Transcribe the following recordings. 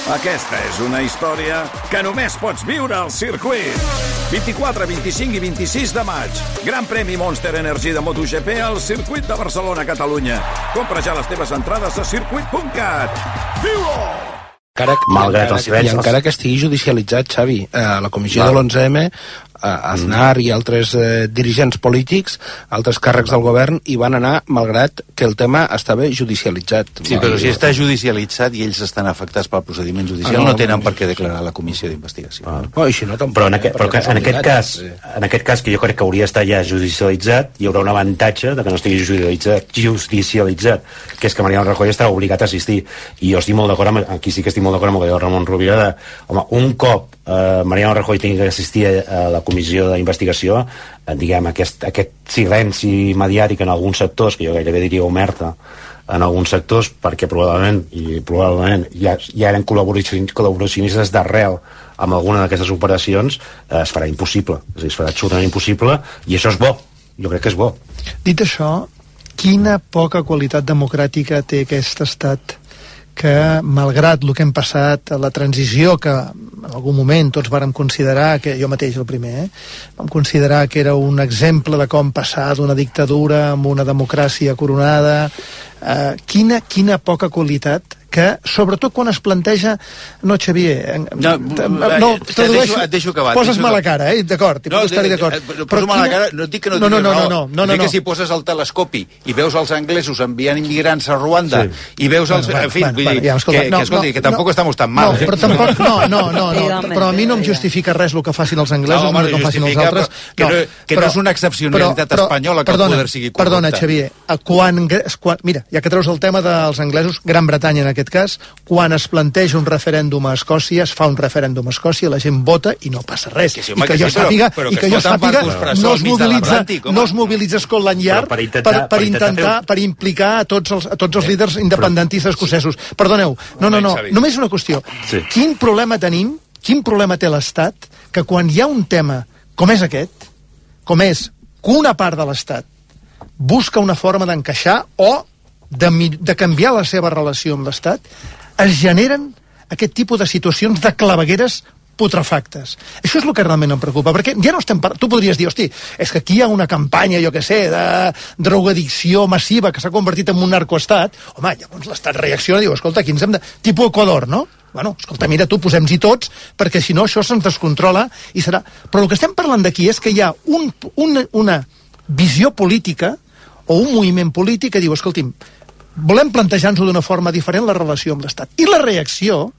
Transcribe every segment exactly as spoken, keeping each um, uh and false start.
Aquesta és una història que només pots viure al circuit. vint-i-quatre, vint-i-cinc i vint-i-sis de maig. Gran premi Monster Energy de MotoGP al circuit de Barcelona, Catalunya. Compra ja les teves entrades a circuit punt cat. Viu-ho! Encara, malgrat els silencis. I encara que estigui judicialitzat, Xavi, eh, la comissió Val. de l'onze eme, eh, Aznar i altres eh, dirigents polítics, altres càrrecs del govern, hi van anar malgrat que el tema estava judicialitzat. Sí, però si està judicialitzat i ells estan afectats pel procediment judicial, ah, no, no tenen per què declarar la comissió d'investigació. Ah. Oh, i si no, tampoc, però en, aquest, però que, en, aquest cas, en aquest cas, que jo crec que hauria d'estar ja judicialitzat, hi haurà un avantatge de que no estigui judicialitzat, judicialitzat que és que Mariano Rajoy estarà obligat a assistir. I jo estic molt d'acord amb, aquí sí que estic molt d'acord amb el que diu Ramon Rovira, de, home, un cop eh, Mariano Rajoy tingui que assistir a, a la comissió d'investigació, eh, diguem, aquest, aquest silenci mediàtic en alguns sectors, que jo gairebé diria omerta, en alguns sectors, perquè probablement, i probablement ja, ja eren col·laboracionistes d'arrel amb alguna d'aquestes operacions, eh, es farà impossible, és a dir, es farà absolutament impossible, i això és bo, jo crec que és bo. Dit això, quina poca qualitat democràtica té aquest estat que, malgrat el que hem passat, la transició que en algun moment tots vàrem considerar, que jo mateix el primer, eh, vam considerar que era un exemple de com passar d'una dictadura amb una democràcia coronada, eh, quina, quina poca qualitat, que sobretot quan es planteja, no, Xavier, no, no tradueixo, et deixo acabar, poses mala cara, eh, d'acord, no, estaré d'acord, però mala cara, no et dic que no, no, no, no, no, no, no, no, dic que si poses el telescopi i veus els anglesos enviant immigrants a Ruanda, sí. i veus els, en fi, vull dir, que, que, escolti, que tampoc estamos tan mal. No, però tampoc, no, no, no, no, però a mi no em justifica res el que facin els anglesos, no, el que facin els altres, que no, que no és una excepcionalitat espanyola que el poder sigui corrupte. Perdona, Xavier, quan, mira, ja que treus el tema dels anglesos, Gran Bretanya en aquest cas, quan es planteja un referèndum a Escòcia, es fa un referèndum a Escòcia, la gent vota i no passa res. Que sí, home, I que, que jo sí, sàpiga, però, però i que, que jo sàpiga no es mobilitza, no es mobilitza Scotland Yard per intentar, per, per, intentar, per implicar a tots els, a tots els líders independentistes escocesos. Perdoneu, no, no, no, només una qüestió. Sí. Quin problema tenim, quin problema té l'Estat, que quan hi ha un tema com és aquest, com és que una part de l'Estat busca una forma d'encaixar o de, de canviar la seva relació amb l'Estat, es generen aquest tipus de situacions de clavegueres putrefactes. Això és el que realment em preocupa, perquè ja no estem parlant... Tu podries dir, hosti, és que aquí hi ha una campanya, jo què sé, de drogadicció massiva que s'ha convertit en un narcoestat. Home, llavors l'Estat reacciona i diu, escolta, aquí ens hem de... Tipus Equador, no? Bueno, escolta, mira tu, posem-hi tots, perquè si no això se'ns descontrola i serà... Però el que estem parlant d'aquí és que hi ha un, una, una visió política o un moviment polític que diu, escolti'm, volem plantejar-nos d'una forma diferent la relació amb l'Estat. I la reacció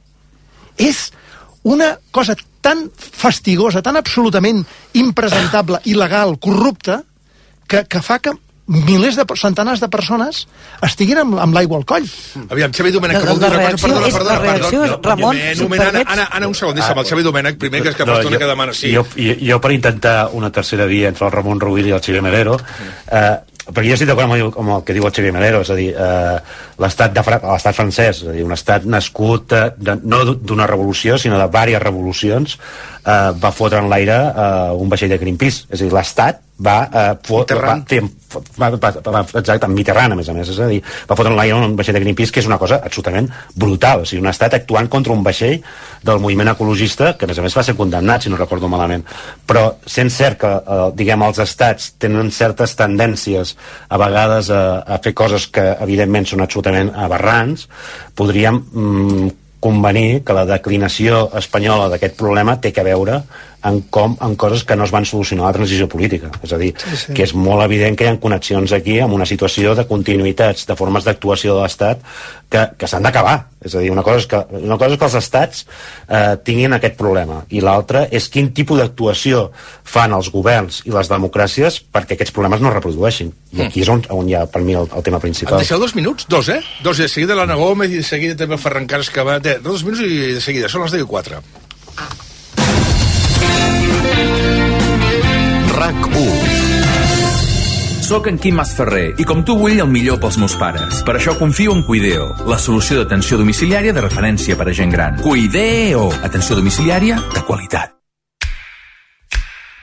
és una cosa tan fastigosa, tan absolutament impresentable, il·legal, corrupta, que, que fa que milers de centenars de persones estiguin amb, amb l'aigua al coll. Aviam, Xavi Domènech, que vol dir una cosa, perdona, perdona, la reacció és, Ramon, si em permets... Anna, Anna, un segon, deixa'm, el Xavi Domènech, primer, que és que no, persona jo, que demana sí. Jo, jo, jo per intentar una tercera via entre el Ramon Rovira i el Xavier Melero, eh, perquè jo estic d'acord amb, amb el que diu el Xavier Melero, és a dir, eh, l'estat de Fra l'estat francès, és a dir, un estat nascut eh, de, no d'una revolució, sinó de diverses revolucions, eh, va fotre en l'aire eh, un vaixell de Greenpeace, és a dir, l'estat va, eh, va fer va, va, va, exacte, amb Mitterrand, a més a més, és a dir, va fotre en l'aire un vaixell de Greenpeace, que és una cosa absolutament brutal, o sigui, un estat actuant contra un vaixell del moviment ecologista, que a més a més va ser condemnat, si no recordo malament, però sent cert que, eh, diguem, els estats tenen certes tendències a vegades a, a fer coses que evidentment són absolutament aberrants, podríem mm, convenir que la declinació espanyola d'aquest problema té que veure en, com, en coses que no es van solucionar a la transició política. És a dir, sí, sí. que és molt evident que hi ha connexions aquí amb una situació de continuïtats, de formes d'actuació de l'Estat que, que s'han d'acabar. És a dir, una cosa és que, una cosa és que els estats eh, tinguin aquest problema, i l'altra és quin tipus d'actuació fan els governs i les democràcies perquè aquests problemes no es reprodueixin. I aquí és on, on hi ha, per mi, el, el tema principal. Em deixeu dos minuts? Dos, eh? Dos, i de seguida l'Anna Gómez i de seguida també el Ferran Caras, que va... Dos minuts i de seguida, són les deu i quatre. RAC u. Soc en Quim Masferrer i com tu vull el millor pels meus pares. Per això confio en Cuideo, la solució d'atenció domiciliària de referència per a gent gran. Cuideo, atenció domiciliària de qualitat.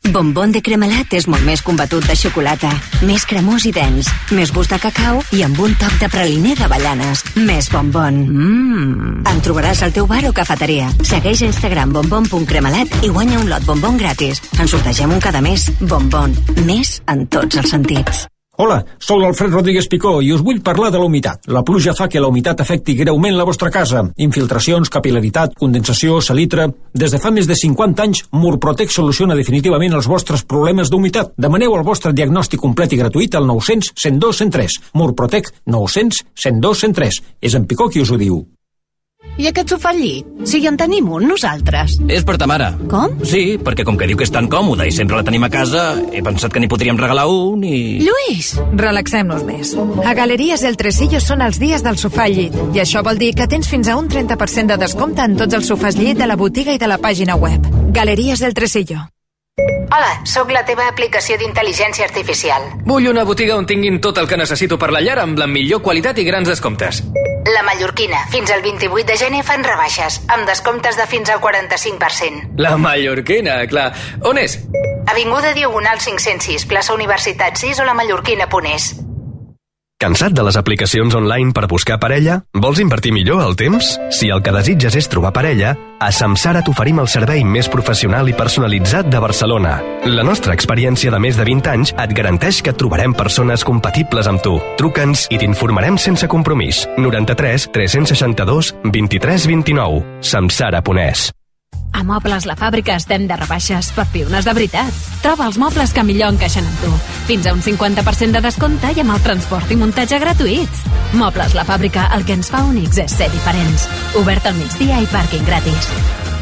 Bombón de cremelat és molt més combatut de xocolata, més cremós i dens, més gust de cacau i amb un toc de praliner d'avellanes. Més bombón. Mmm. En trobaràs al teu bar o cafeteria. Segueix a Instagram bombón punt cremelat i guanya un lot bombón gratis. En sortegem un cada mes. Bombón. Més en tots els sentits. Hola, sóc l'Alfred Rodríguez Picó i us vull parlar de la humitat. La pluja fa que la humitat afecti greument la vostra casa. Infiltracions, capil·laritat, condensació, salitre... Des de fa més de cinquanta anys, Murprotec soluciona definitivament els vostres problemes d'humitat. Demaneu el vostre diagnòstic complet i gratuït al nou cents, cent dos, cent tres. Murprotec nou cents, cent dos, cent tres. És en Picó qui us ho diu. I aquest sofà al llit? Si en tenim un, nosaltres. És per ta mare. Com? Sí, perquè com que diu que és tan còmoda i sempre la tenim a casa, he pensat que n'hi podríem regalar un i... Lluís! Relaxem-nos més. A Galeries El Tresillo són els dies del sofà al llit, i això vol dir que tens fins a un trenta per cent de descompte en tots els sofàs llit de la botiga i de la pàgina web. Galeries El Tresillo. Hola, sóc la teva aplicació d'intel·ligència artificial. Vull una botiga on tinguin tot el que necessito per la llar amb la millor qualitat i grans descomptes. La Mallorquina. Fins al vint-i-vuit de gener fan rebaixes, amb descomptes de fins al quaranta-cinc per cent. La Mallorquina, clar. On és? Avinguda Diagonal cinc-cents sis, plaça Universitat sis o la mallorquina punt es. Cansat de les aplicacions online per buscar parella? Vols invertir millor el temps? Si el que desitges és trobar parella, a Samsara t'oferim el servei més professional i personalitzat de Barcelona. La nostra experiència de més de vint anys et garanteix que et trobarem persones compatibles amb tu. Truca'ns i t'informarem sense compromís. noranta-tres tres-cents seixanta-dos vint-i-tres vint-i-nou. Samsara punt es. A Mobles La Fàbrica estem de rebaixes per piunes de veritat. Troba els mobles que millor encaixen amb tu. Fins a un cinquanta per cent de descompte i amb el transport i muntatge gratuïts. Mobles La Fàbrica, el que ens fa únics és ser diferents. Obert al migdia i pàrquing gratis.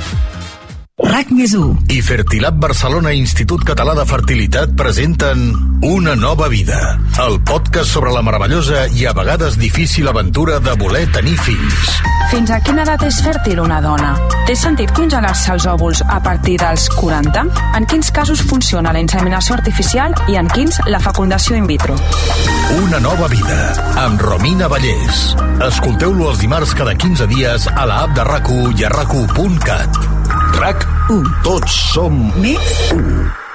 RAC més u i Fertilab Barcelona Institut Català de Fertilitat presenten Una nova vida, el podcast sobre la meravellosa i a vegades difícil aventura de voler tenir fills. Fins a quina edat és fèrtil una dona? Té sentit congelar-se els òvuls a partir dels quaranta? En quins casos funciona la inseminació artificial i en quins la fecundació in vitro? Una nova vida, amb Romina Vallès. Escolteu-lo els dimarts cada quinze dies a la app de RAC u i a rac u punt cat. RAC u. Tots som més u.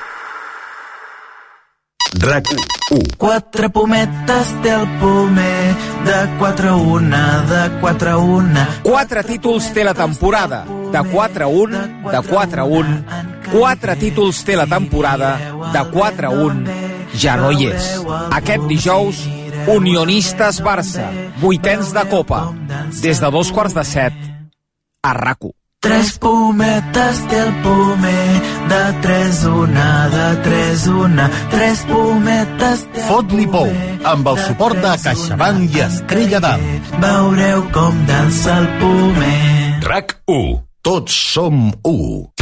RAC u. Quatre pometes té el pomer, de quatre a una, de quatre a una. Quatre títols té la temporada, de quatre a un, de quatre a un. Quatre títols té la temporada, de quatre a un. Ja no hi és. Aquest dijous, Unionistes Barça, vuitens de Copa, des de dos quarts de set, a RAC u. Tres pometes té el pomer, de tres una, de tres una, tres pometes té el Fot-li pou, amb el suport de CaixaBank i Estrella d'Am. Veureu com dansa el pomer. RAC u. Tots som u.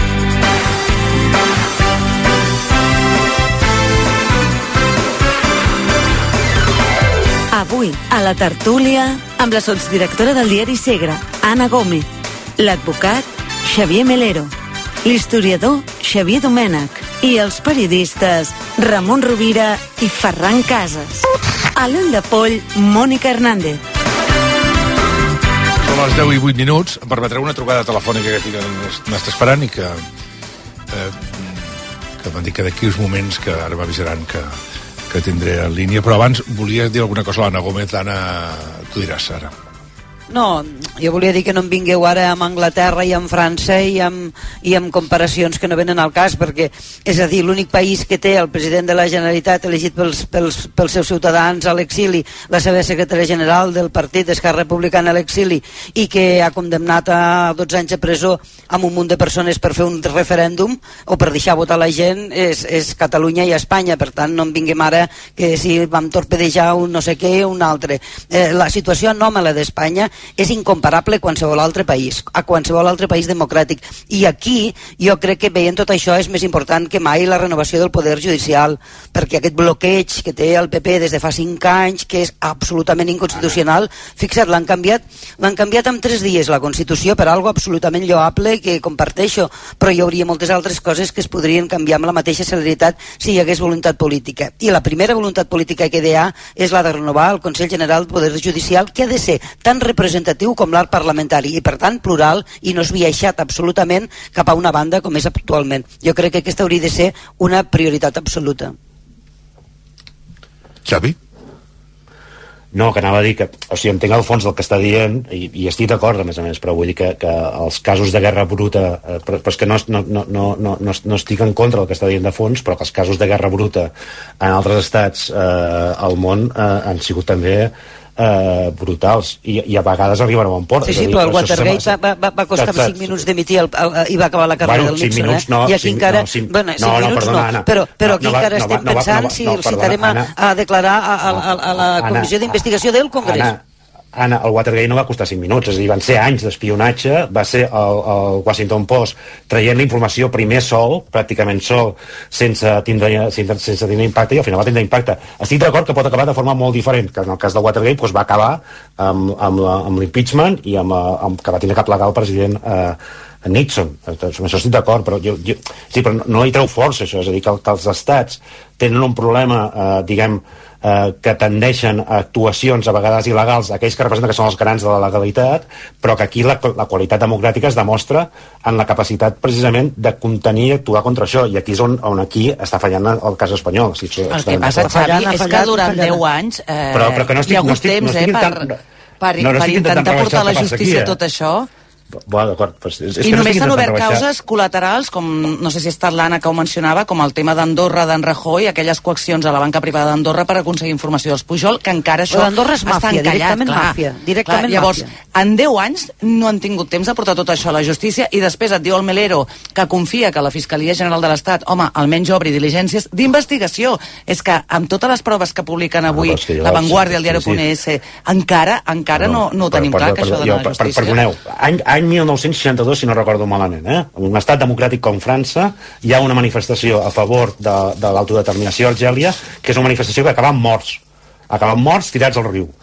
Avui, a la tertúlia, amb la sotsdirectora del diari Segre, Anna Gómez, l'advocat Xavier Melero, l'historiador Xavier Domènech i els periodistes Ramon Rovira i Ferran Casas. A l'ull de poll, Mònica Hernández. Són les deu i vuit minuts. Em permetreu una trucada telefònica que tinc, m'està esperant i que, eh, que m'han dit que d'aquí uns moments que ara m'avisaran que, que tindré en línia. Però abans volia dir alguna cosa a l'Anna Gómez. Anna, tu diràs ara. No, jo volia dir que no em vingueu ara amb Anglaterra i amb França i amb, i amb comparacions que no venen al cas, perquè, és a dir, l'únic país que té el president de la Generalitat elegit pels, pels, pels seus ciutadans a l'exili, la seva secretària general del partit d'Esquerra Republicana a l'exili, i que ha condemnat a dotze anys de presó amb un munt de persones per fer un referèndum o per deixar votar la gent, és, és Catalunya i Espanya. Per tant, no em vinguem ara que si vam torpedejar un no sé què, un altre. Eh, la situació anòmala d'Espanya és incomparable a qualsevol altre país, a qualsevol altre país democràtic. I aquí jo crec que veient tot això és més important que mai la renovació del poder judicial, perquè aquest bloqueig que té el P P des de fa cinc anys, que és absolutament inconstitucional, fixa't, l'han canviat, l'han canviat en tres dies la Constitució per algo absolutament lloable que comparteixo, però hi hauria moltes altres coses que es podrien canviar amb la mateixa celeritat si hi hagués voluntat política. I la primera voluntat política que hi ha és la de renovar el Consell General del Poder Judicial, que ha de ser tan representatiu representatiu com l'art parlamentari i per tant plural i no esbiaixat absolutament cap a una banda com és actualment. Jo crec que aquesta hauria de ser una prioritat absoluta. Xavi? No, que anava a dir que, o sigui, entenc el fons del que està dient i, i estic d'acord, a més a més, però vull dir que, que els casos de guerra bruta, eh, però, però és que no, no, no, no, no, no estic en contra del que està dient de fons, però que els casos de guerra bruta en altres estats eh, al món eh, han sigut també eh, brutals i, i a vegades arriben a bon port. Sí, sí, però el Watergate va, va, va costar cinc minuts d'emitir el, el, i va acabar la carrera bueno, del Nixon, minuts, eh? No, I aquí cinc, encara... No, cinc, bueno, cinc no, no, minuts perdona, no, Anna, però, però no, aquí no, encara no, estem no, no, pensant no, no, si no, el perdona, citarem a, Anna, a declarar a, a, a, a la Anna, Comissió d'Investigació del Congrés. Anna, Anna, el Watergate no va costar cinc minuts, és a dir, van ser anys d'espionatge, va ser el, el Washington Post traient la informació primer sol, pràcticament sol, sense tindre, sense, sense tindre impacte, i al final va tindre impacte. Estic d'acord que pot acabar de forma molt diferent, que en el cas del Watergate doncs, va acabar amb, amb, amb l'impeachment i amb, amb, que va tindre cap legal el president eh, Nixon. Amb això estic d'acord, però, jo, jo, sí, però no, no hi treu força, això, és a dir, que, que els estats tenen un problema, eh, diguem, Eh, que tendeixen a actuacions a vegades il·legals, aquells que representen que són els garants de la legalitat, però que aquí la, la qualitat democràtica es demostra en la capacitat precisament de contenir i actuar contra això, i aquí és on, on aquí està fallant el cas espanyol. Si el que passa, Xavi, és que durant deu anys eh, però, però que no estic, hi ha hagut no estic, temps no estic eh, per, per, no, no per intentar portar a la justícia aquí, eh? tot això. Bueno, d'acord, pues és, és I que només no s'han obert rebaixar. causes col·laterals, com no sé si ha estat l'Anna que ho mencionava, com el tema d'Andorra, d'en Rajoy, aquelles coaccions a la banca privada d'Andorra per aconseguir informació dels Pujol, que encara això d'Andorra és màfia, està encallat. directament clar, màfia, directament clar, llavors, màfia. en deu anys no han tingut temps de portar tot això a la justícia i després et diu el Melero que confia que la Fiscalia General de l'Estat, home, almenys obri diligències d'investigació. És que amb totes les proves que publiquen avui no, La Vanguardia, el diari sí, sí. Punt es, encara encara no, no ho tenim per, clar, per, que això de jo, la justícia. Per, perdoneu, any, any mil nou-cents seixanta-dos, si no recordo malament, eh? En un estat democràtic com França hi ha una manifestació a favor de, de l'autodeterminació a Argèlia, que és una manifestació que acaba amb morts acaben morts tirats al riu.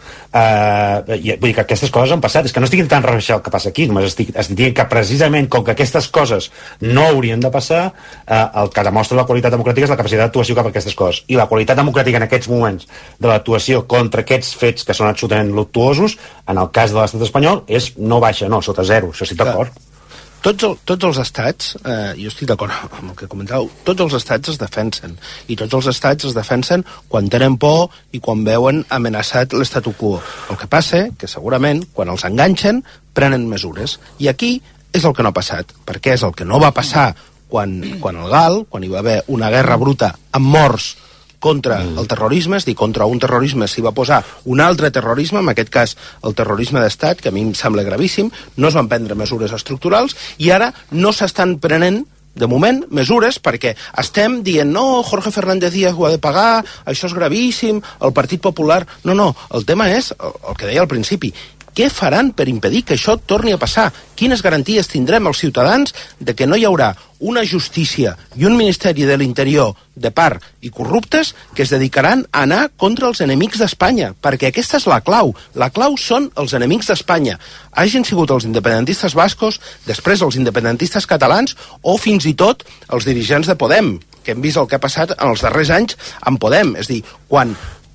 Uh, i, vull dir que aquestes coses han passat. És que no estic intentant rebaixar el que passa aquí, només estic, estic dient que precisament com que aquestes coses no haurien de passar, uh, el que demostra la qualitat democràtica és la capacitat d'actuació cap a aquestes coses. I la qualitat democràtica en aquests moments de l'actuació contra aquests fets que són absolutament luctuosos, en el cas de l'estat espanyol, és no baixa, no, sota zero. Això estic d'acord. Tots, el, tots els estats, eh, jo estic d'acord amb el que comentàveu, tots els estats es defensen, i tots els estats es defensen quan tenen por i quan veuen amenaçat l'estatu quo. El que passa que segurament quan els enganxen prenen mesures, i aquí és el que no ha passat, perquè és el que no va passar quan, quan el Gal, quan hi va haver una guerra bruta amb morts contra el terrorisme, és dir, contra un terrorisme s'hi va posar un altre terrorisme, en aquest cas el terrorisme d'estat, que a mi em sembla gravíssim, no es van prendre mesures estructurals, i ara no s'estan prenent de moment, mesures, perquè estem dient, no, Jorge Fernández Díaz ho ha de pagar, això és gravíssim, el Partit Popular... No, no, el tema és el, el que deia al principi, què faran per impedir que això torni a passar? Quines garanties tindrem els ciutadans de que no hi haurà una justícia i un Ministeri de l'Interior de part i corruptes que es dedicaran a anar contra els enemics d'Espanya? Perquè aquesta és la clau. La clau són els enemics d'Espanya. Hagin sigut els independentistes bascos, després els independentistes catalans o fins i tot els dirigents de Podem, que hem vist el que ha passat en els darrers anys amb Podem. És a dir, quan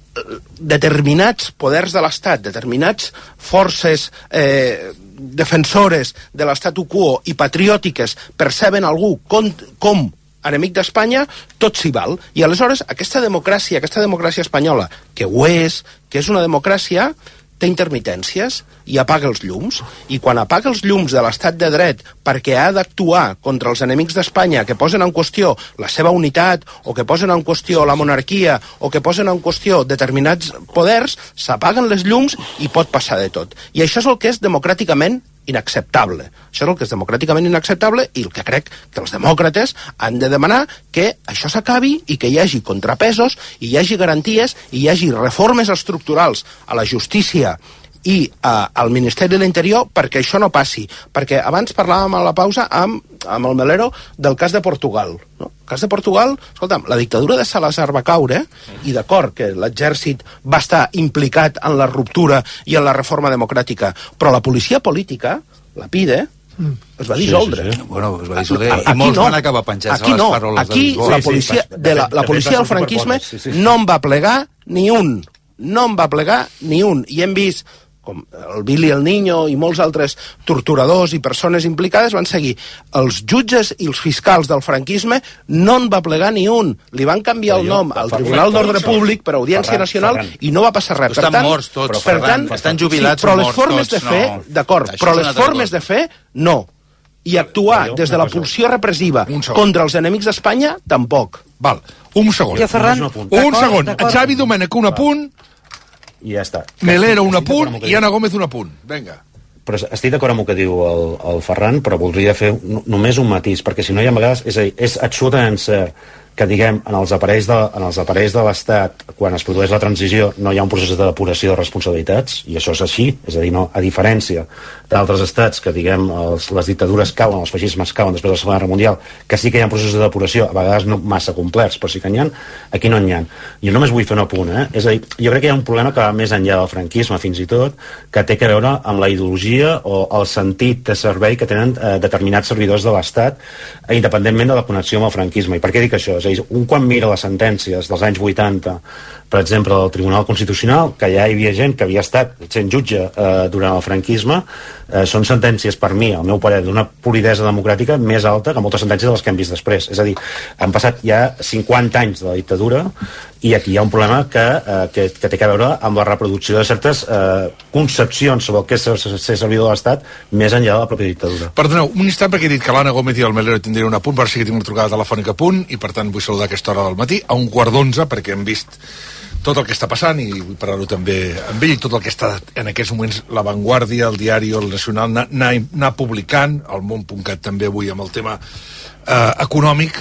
determinats poders de l'Estat, determinats forces eh, defensores de l'estatu quo i patriòtiques perceben algú com, com enemic d'Espanya, tot s'hi val. I aleshores aquesta democràcia, aquesta democràcia espanyola, que ho és, que és una democràcia, té intermitències i apaga els llums, i quan apaga els llums de l'estat de dret perquè ha d'actuar contra els enemics d'Espanya que posen en qüestió la seva unitat o que posen en qüestió la monarquia o que posen en qüestió determinats poders, s'apaguen les llums i pot passar de tot. I això és el que és democràticament inacceptable. Això és el que és democràticament inacceptable, i el que crec que els demòcrates han de demanar que això s'acabi i que hi hagi contrapesos, i hi hagi garanties, i hi hagi reformes estructurals a la justícia i a, al Ministeri de l'Interior perquè això no passi. Perquè abans parlàvem a la pausa amb, amb el Melero del cas de Portugal. No? El cas de Portugal, escolta'm, la dictadura de Salazar va caure, i d'acord que l'exèrcit va estar implicat en la ruptura i en la reforma democràtica, però la policia política, la PIDE, es va dissoldre. Sí, sí, sí. Bueno, es va dissoldre i molts no. van acabar penjats aquí a les no. faroles aquí de Lisboa. la policia, sí, sí. de la, la policia del franquisme no en va plegar ni un. No en va plegar ni un. I hem vist com el Billy el Niño i molts altres torturadors i persones implicades, van seguir. Els jutges i els fiscals del franquisme no en va plegar ni un. Li van canviar el nom al Tribunal d'Ordre Públic per Audiència Nacional i no va passar res. Estan morts tots, Ferran, estan jubilats o morts tots. Però les formes de fer, d'acord, però les formes de fer, no. I actuar des de la pulsió repressiva contra els enemics d'Espanya, tampoc. Val, un segon. Un segon. Xavi Domènech, un apunt. I ja està. Melero, un apunt, i Anna Gómez, un apunt. Vinga. Però estic d'acord amb el que diu el, el Ferran, però voldria fer només un matís, perquè si no hi ha vegades... És a dir, és absolutament cert que, diguem, en els aparells de, en els aparells de l'Estat, quan es produeix la transició, no hi ha un procés de depuració de responsabilitats, i això és així, és a dir, no, a diferència d'altres estats que, diguem, els, les dictadures cauen, els feixismes cauen després de la Segona Guerra Mundial, que sí que hi ha processos de depuració, a vegades no massa complets, però sí que n'hi ha, aquí no n'hi ha. Jo només vull fer un apunt, eh? És a dir, jo crec que hi ha un problema que va més enllà del franquisme, fins i tot, que té a veure amb la ideologia o el sentit de servei que tenen eh, determinats servidors de l'Estat, eh, independentment de la connexió amb el franquisme. I per què dic això? És a dir, un quan mira les sentències dels anys vuitanta, per exemple, del Tribunal Constitucional, que ja hi havia gent que havia estat sent jutge eh, durant el franquisme, eh, són sentències, per mi, al meu parer, d'una polidesa democràtica més alta que moltes sentències de les que hem vist després. És a dir, han passat ja cinquanta anys de la dictadura i aquí hi ha un problema que, eh, que, que té a veure amb la reproducció de certes eh, concepcions sobre el que és ser, ser servidor de l'Estat més enllà de la pròpia dictadura. Perdoneu, un instant, perquè he dit que l'Anna Gómez i el Melero tindrien un apunt, per si que tinc una trucada telefònica a punt, i per tant vull saludar aquesta hora del matí, a un quart d'onze, perquè hem vist tot el que està passant i vull parlar-ho també amb ell, tot el que està en aquests moments La Vanguardia, el Diari, el Nacional, anar, anar publicant, el món punt cat també avui amb el tema eh, econòmic,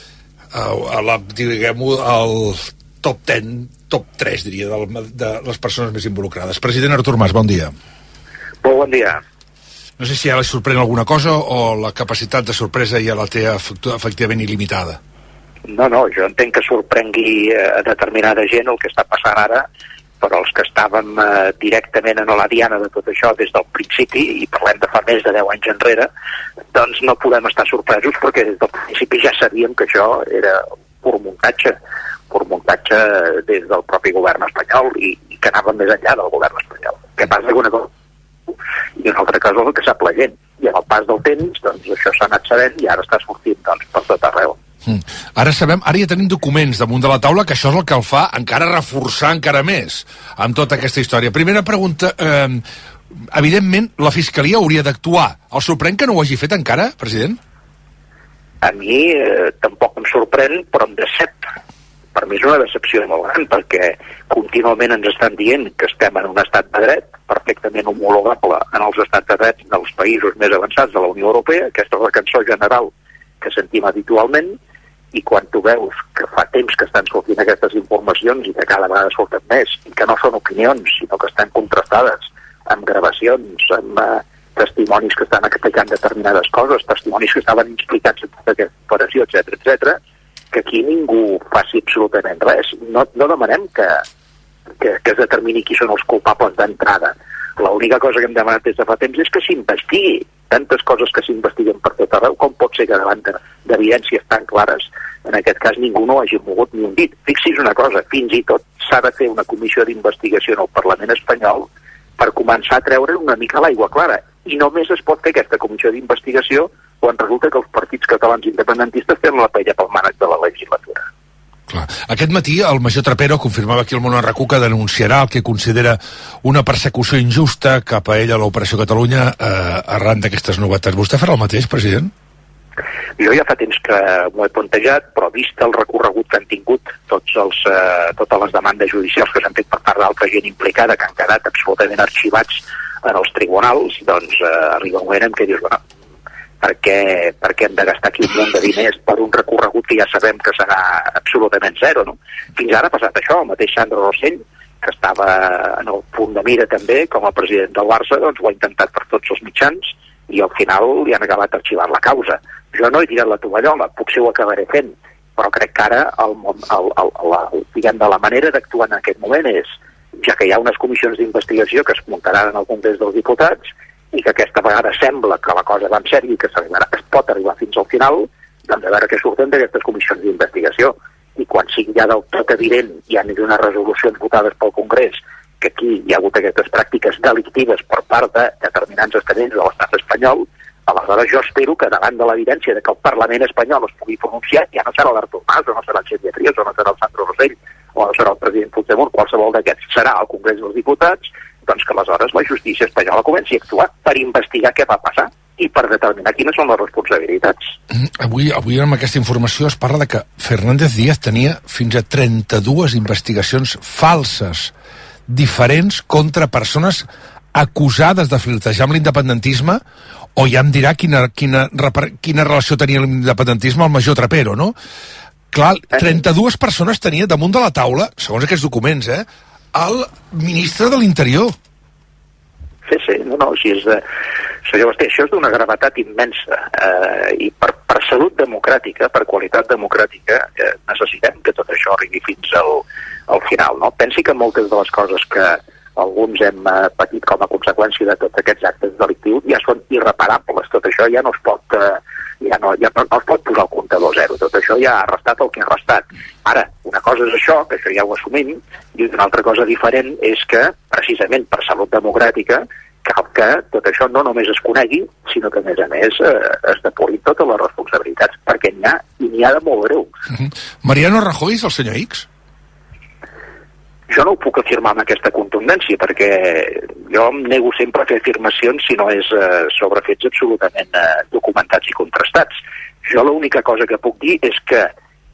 eh, la, diguem-ho, el top deu, top tres, diria, de, de les persones més involucrades. President Artur Mas, bon dia. Molt bon dia. No sé si ja la sorprèn alguna cosa o la capacitat de sorpresa ja la té efectivament il·limitada. No, no, jo entenc que sorprengui a determinada gent el que està passant ara, però els que estàvem eh, directament en la diana de tot això des del principi, i parlem de fa més de deu anys enrere, doncs no podem estar sorpresos perquè des del principi ja sabíem que això era pur muntatge, pur muntatge des del propi govern espanyol i, i que anava més enllà del govern espanyol. Què passa que una cosa i una altra cosa és el que sap la gent. I amb el pas del temps, doncs això s'ha anat sabent i ara està sortint doncs, per tot arreu. Mm. Ara sabem, ara ja tenim documents damunt de la taula que això és el que el fa encara reforçar encara més amb tota aquesta història. Primera pregunta, eh, evidentment la Fiscalia hauria d'actuar. El sorprèn que no ho hagi fet encara, president? A mi eh, tampoc em sorprèn, però em decep. Per mi és una decepció molt gran, perquè contínuament ens estan dient que estem en un estat de dret, perfectament homologable en els estats de dret dels països més avançats de la Unió Europea. Aquesta és la cançó general que sentim habitualment, i quan tu veus que fa temps que estan sortint aquestes informacions i que cada vegada surten més, i que no són opinions, sinó que estan contrastades amb gravacions, amb eh, testimonis que estan explicant determinades coses, testimonis que estaven implicats en tota aquesta operació, etcètera, etcètera, que aquí ningú faci absolutament res. No, no demanem que, que, que es determini qui són els culpables d'entrada. L'única cosa que hem demanat des de fa temps és que s'investigui. Tantes coses que s'investiguen per tot arreu, com pot ser que davant d'evidències tan clares, en aquest cas ningú no hagi mogut ni un dit. Fixi's una cosa, fins i tot s'ha de fer una comissió d'investigació en el Parlament espanyol per començar a treure una mica l'aigua clara. I només es pot fer aquesta comissió d'investigació quan resulta que els partits catalans independentistes tenen la paella pel mànec de la legislatura. Clar. Aquest matí el major Trapero confirmava aquí al Món R Q que denunciarà el que considera una persecució injusta cap a ell a l'Operació Catalunya eh, arran d'aquestes novetats. Vostè farà el mateix, president? Jo ja fa temps que m'ho he plantejat, però vist el recorregut que han tingut tots els, eh, totes les demandes judicials que s'han fet per part d'altra gent implicada, que han quedat absolutament arxivats en els tribunals, doncs eh, arriba un moment en què dius, bueno, per què, per què hem de gastar aquí un munt de diners per un recorregut que ja sabem que serà absolutament zero, no? Fins ara ha passat això, el mateix Sandro Rossell, que estava en el punt de mira també, com a president del Barça, doncs ho ha intentat per tots els mitjans i al final li han acabat arxivant la causa. Jo no he tirat la tovallola, potser ho acabaré fent, però crec que ara el, el, el, la, diguem, de la manera d'actuar en aquest moment és, ja que hi ha unes comissions d'investigació que es muntaran en el Congrés dels Diputats, i que aquesta vegada sembla que la cosa va en sèrio i que es pot arribar fins al final, doncs a veure què surten d'aquestes comissions d'investigació. I quan sigui ja del tot evident, hi ha unes resolucions votades pel Congrés que aquí hi ha hagut aquestes pràctiques delictives per part de determinants estaments de l'estat espanyol, aleshores jo espero que davant de l'evidència de que el Parlament espanyol es pugui pronunciar, ja no serà l'Artur Mas, o no serà el Xavier Trias, o no serà el Sandro Rosell, o no serà el president Puigdemont, qualsevol d'aquests, serà al Congrés dels Diputats, doncs que aleshores la justícia espanyola comenci a actuar per investigar què va passar i per determinar quines són les responsabilitats. Avui, avui amb aquesta informació es parla de que Fernández Díaz tenia fins a trenta-dues investigacions falses diferents contra persones acusades de flirtejar amb l'independentisme, o ja em dirà quina, quina, quina relació tenia l'independentisme al major Trapero, no? Clar, trenta-dues persones tenia damunt de la taula, segons aquests documents, eh, el ministre de l'Interior. Sí, sí, no, no, si és de... Senyor Basté, això és d'una gravetat immensa, eh, i per, per salut democràtica, per qualitat democràtica, eh, necessitem que tot això arribi fins al, al final, no? Pensi que moltes de les coses que alguns hem eh, patit com a conseqüència de tots aquests actes delictius ja són irreparables, tot això ja no es pot... Eh, ja no, ja no, no es pot posar el comptador zero, tot això ja ha restat el que ha restat. Ara, una cosa és això, que això ja ho assumim, i una altra cosa diferent és que, precisament per salut democràtica, cal que tot això no només es conegui, sinó que, a més a més, eh, es depurin totes les responsabilitats, perquè n'hi ha, i n'hi ha de molt greus. Uh-huh. Mariano Rajoy és el senyor X? Jo no ho puc afirmar amb aquesta contundència, perquè jo em nego sempre a fer afirmacions si no és eh, sobre fets absolutament eh, documentats i contrastats. Jo l'única cosa que puc dir és que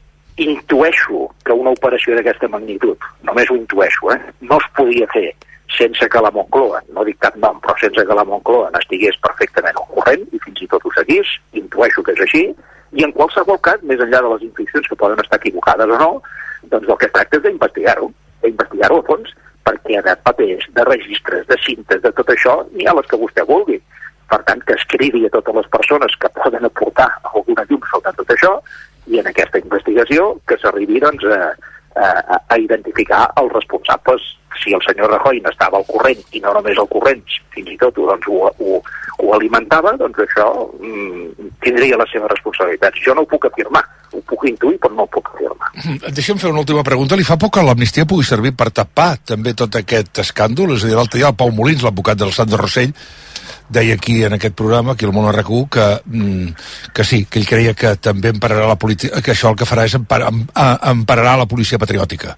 intueixo que una operació d'aquesta magnitud, només ho intueixo, eh, no es podia fer sense que la Moncloa, no dic cap nom, però sense que la Moncloa n'estigués perfectament al corrent i fins i tot ho seguís, intueixo que és així, i en qualsevol cas, més enllà de les intuïcions que poden estar equivocades o no, doncs el que es tracta és d'investigar-ho, d'investigar-ho a fons, perquè de papers, de registres, de cintes, de tot això, n'hi ha les que vostè vulgui. Per tant, que escrigui a totes les persones que poden aportar alguna llum sobre tot això, i en aquesta investigació que s'arribi doncs, a, a, a identificar els responsables. Si el senyor Rajoy n'estava al corrent, i no només al corrent, fins i tot doncs, ho, ho, ho alimentava, doncs això mm, tindria les seves responsabilitats. Jo no ho puc afirmar, ho puc intuir, però no ho puc afirmar. Deixa'm fer una última pregunta. Li fa por que l'amnistia pugui servir per tapar també tot aquest escàndol? És a dir, l'altre dia el Pau Molins, l'advocat del Sandro Rosell, deia aquí en aquest programa, aquí al Món R Q, que, que sí, que ell creia que també empararà la policia, que això el que farà és empar, empararà la policia patriòtica.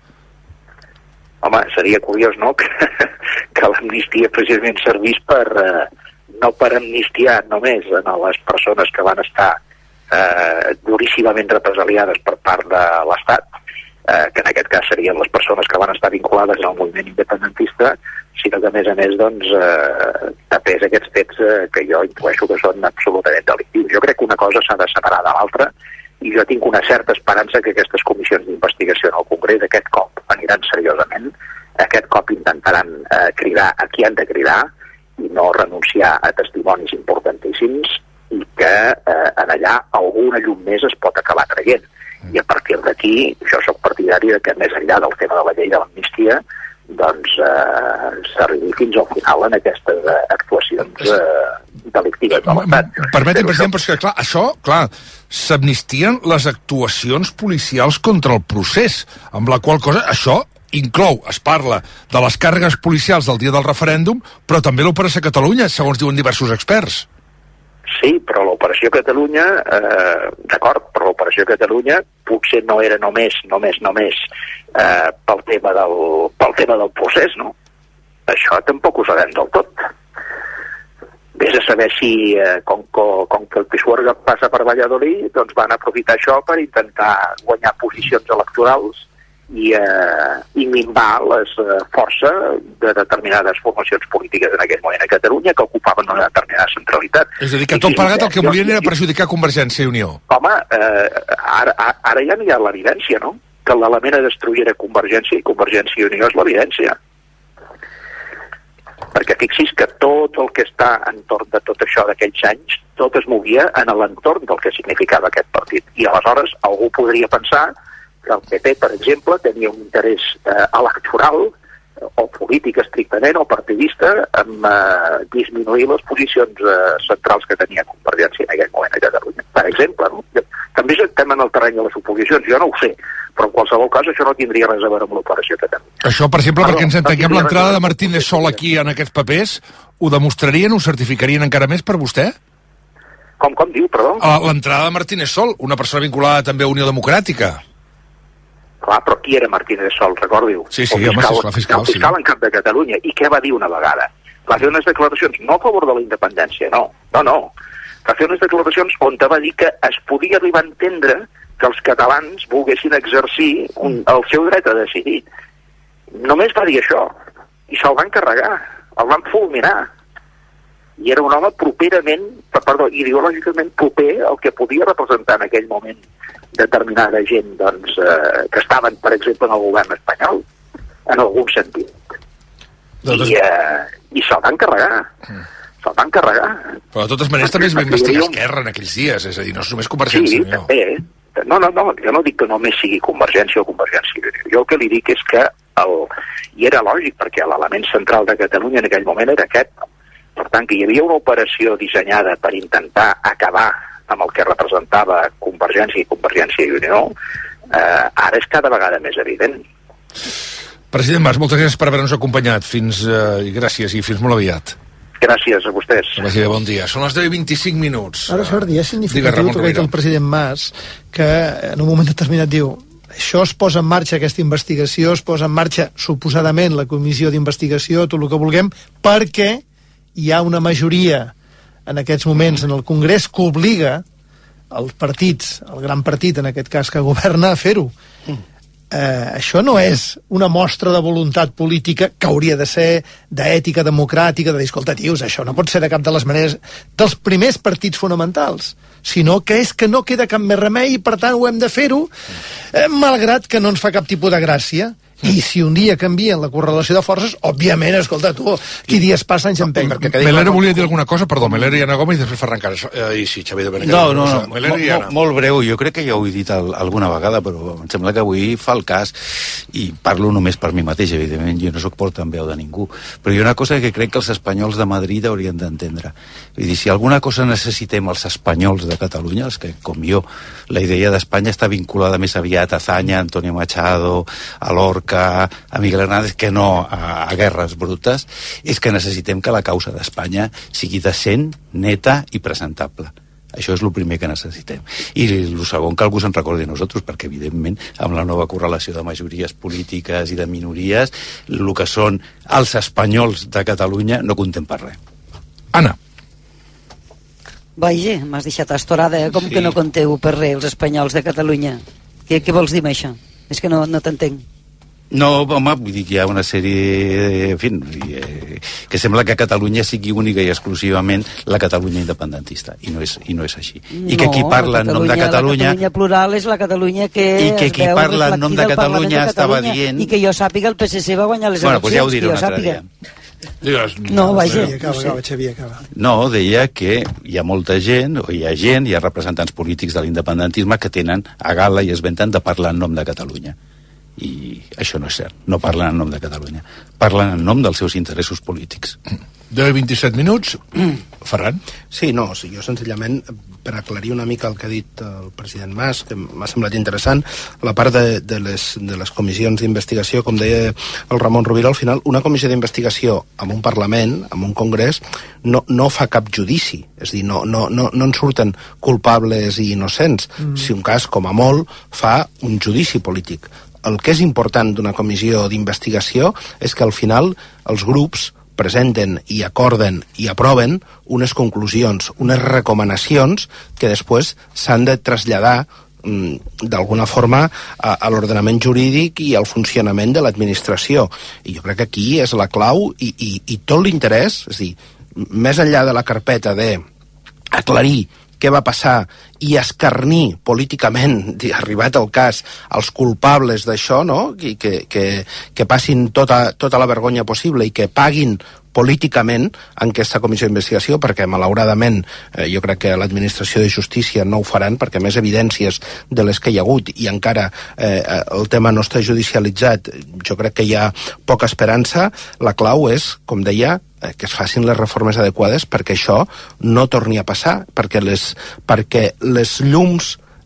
Home, seria curiós, no?, que, que l'amnistia precisament servís per, eh, no per amnistiar només a les persones que van estar eh, duríssimament represaliades per part de l'Estat, eh, que en aquest cas serien les persones que van estar vinculades al moviment independentista, sinó que a més a més doncs, eh, tapés aquests fets eh, que jo intueixo que són absolutament delictius. Jo crec que una cosa s'ha de separar de l'altra, i jo tinc una certa esperança que aquestes comissions d'investigació en el Congrés aquest cop aniran seriosament, aquest cop intentaran eh, cridar a qui han de cridar i no renunciar a testimonis importantíssims, i que eh, en allà alguna llum més es pot acabar traient. I a partir d'aquí jo sóc partidari de que més enllà del tema de la llei de l'amnistia doncs eh, s'arribi fins al final en aquestes eh, actuacions eh, delictives de l'Estat. Permeti'm, president, però és que, clar, això, clar, s'amnistien les actuacions policials contra el procés, amb la qual cosa això inclou, es parla de les càrregues policials del dia del referèndum, però també l'Operació Catalunya, segons diuen diversos experts. Sí, però l'Operació Catalunya, eh, d'acord, però l'Operació Catalunya potser no era només, només, només eh, pel, tema del, pel tema del procés, no? Això tampoc ho sabem del tot. Vés a saber si, eh, com, com, com que el Pisuerga passa per Valladolid, doncs van aprofitar això per intentar guanyar posicions electorals i, eh, i minvar les eh, força de determinades formacions polítiques en aquell moment a Catalunya que ocupaven una determinada centralitat. És a dir, que tot plegat el que volien era perjudicar Convergència i Unió. Home, eh, ara, ara ja n'hi ha l'evidència, no?, que l'element a destruir era Convergència i Convergència i Unió és l'evidència. Perquè fixi's que tot el que està entorn de tot això d'aquells anys, tot es movia en l'entorn del que significava aquest partit. I aleshores algú podria pensar que el P P, per exemple, tenia un interès eh, electoral o polític estrictament o partidista en eh, disminuir les posicions eh, centrals que tenia Convergència en aquell moment a Catalunya, per exemple, no? També estem en el terreny de les oposicions, jo no ho sé, però en qualsevol cas això no tindria res a veure amb l'operació Catalunya. Això, per exemple, Perdó, perquè ens entenguem no l'entrada de Martínez Sol aquí en aquests papers, ho demostrarien, ho certificarien encara més per vostè? Com, com diu, perdó? L'entrada de Martínez Sol, una persona vinculada també a Unió Democràtica. Clar, però qui era Martínez Sol, recordi-ho? Sí, sí, el home, fiscal, el fiscal, el fiscal sí. en cap de Catalunya. I què va dir una vegada? Va fer unes declaracions, no a favor de la independència, no, no, no. Va fer unes declaracions on te va dir que es podia arribar a entendre que els catalans volguessin exercir un, el seu dret a decidir. Només va dir això, i se'l van carregar, el van fulminar. I era un home properament, perdó, ideològicament proper al que podia representar en aquell moment determinada gent doncs, eh, que estaven, per exemple, en el govern espanyol, en algun sentit. I, eh, i se'l van carregar. Mm. Se'l van carregar. Però de totes maneres també es va investigar Esquerra en aquells dies, és a dir, no és només Convergència. Sí, també, eh? No, no, no, jo no dic que només sigui Convergència o Convergència. Jo el que li dic és que, el, i era lògic, perquè l'element central de Catalunya en aquell moment era aquest. Per tant, que hi havia una operació dissenyada per intentar acabar amb el que representava Convergència i Convergència i Unió, eh, ara és cada vegada més evident. President Mas, moltes gràcies per haver-nos acompanyat. Fins, eh, i gràcies, i fins molt aviat. Gràcies a vostès. Que vagi de bon dia. Són les deu i vint-i-cinc minuts. Ara, Jordi, és significatiu que el president Mas, que en un moment determinat diu això es posa en marxa, aquesta investigació, es posa en marxa, suposadament, la comissió d'investigació, tot el que vulguem, perquè hi ha una majoria en aquests moments en el Congrés que obliga els partits, el gran partit en aquest cas que governa, a fer-ho. Eh, això no és una mostra de voluntat política que hauria de ser d'ètica democràtica, de dir, escolta, tios, això no pot ser de cap de les maneres dels primers partits fonamentals, sinó que és que no queda cap més remei i per tant ho hem de fer-ho, eh, malgrat que no ens fa cap tipus de gràcia. I si un dia canvien la correlació de forces, òbviament, escolta, tu, qui dies passa anys empeny. Melero volia dir alguna cosa, perdó, Melero i Anna Gómez i després Ferran Cares. Eh, I sí, Xavier de Beneguer. No, no, no, Melero i Anna. molt breu, jo crec que ja ho he dit al, alguna vegada, però em sembla que avui fa el cas, i parlo només per mi mateix, evidentment, jo no sóc portaveu de ningú, però hi ha una cosa que crec que els espanyols de Madrid haurien d'entendre. Vull dir, si alguna cosa necessitem els espanyols de Catalunya, els que, com jo, la idea d'Espanya està vinculada més aviat a Zanya, a Antonio Machado, a Lorca, a Miguel Hernández, que no a, a guerres brutes, és que necessitem que la causa d'Espanya sigui decent, neta i presentable. Això és el primer que necessitem. I el segon, que algú se'n recordi a nosaltres, perquè evidentment amb la nova correlació de majories polítiques i de minories, el que són els espanyols de Catalunya no comptem per res. Anna. Vaja, m'has deixat estorada, eh? Com sí. Que no conteu per res els espanyols de Catalunya? Què, què vols dir amb això? És que no, no t'entenc. No, home, vull dir que hi ha una sèrie, en fi, que sembla que Catalunya sigui única i exclusivament la Catalunya independentista, i no és, i no és així. I que qui parla en nom de Catalunya... La Catalunya plural és la Catalunya que i que qui parla en nom de Catalunya estava dient... I que jo sàpiga el P S C va guanyar les bueno, eleccions. Pues ja ho diré un altre dia. Digues, no, vaja. Acaba, acaba, Xavier, acaba. No, deia que hi ha molta gent, o hi ha gent, hi ha representants polítics de l'independentisme que tenen a gala i es venten de parlar en nom de Catalunya. I això no és cert, no parlen en nom de Catalunya, parlen en nom dels seus interessos polítics. deu i vint-i-set minuts. Ferran? Sí, no, sí, jo senzillament per aclarir una mica el que ha dit el president Mas, que m'ha semblat interessant, la part de, de, les, de les comissions d'investigació, com deia el Ramon Rovira, al final una comissió d'investigació amb un Parlament, amb un Congrés, no, no fa cap judici, és a dir, no, no, no, no en surten culpables i innocents, mm. si un cas, com a molt, fa un judici polític. El que és important d'una comissió d'investigació és que al final els grups presenten i acorden i aproven unes conclusions, unes recomanacions que després s'han de traslladar mm, d'alguna forma a, a l'ordenament jurídic i al funcionament de l'administració. I jo crec que aquí és la clau i, i, i tot l'interès, és a dir, més enllà de la carpeta de aclarir què va passar i escarnir políticament, arribat el cas, els culpables d'això, no? I que, que, que passin tota, tota la vergonya possible i que paguin políticament en aquesta comissió d'investigació, perquè malauradament eh, jo crec que l'administració de justícia no ho faran, perquè més evidències de les que hi ha hagut i encara eh, el tema no està judicialitzat, jo crec que hi ha poca esperança. La clau és, com deia, eh, que es facin les reformes adequades perquè això no torni a passar, perquè les, perquè les llums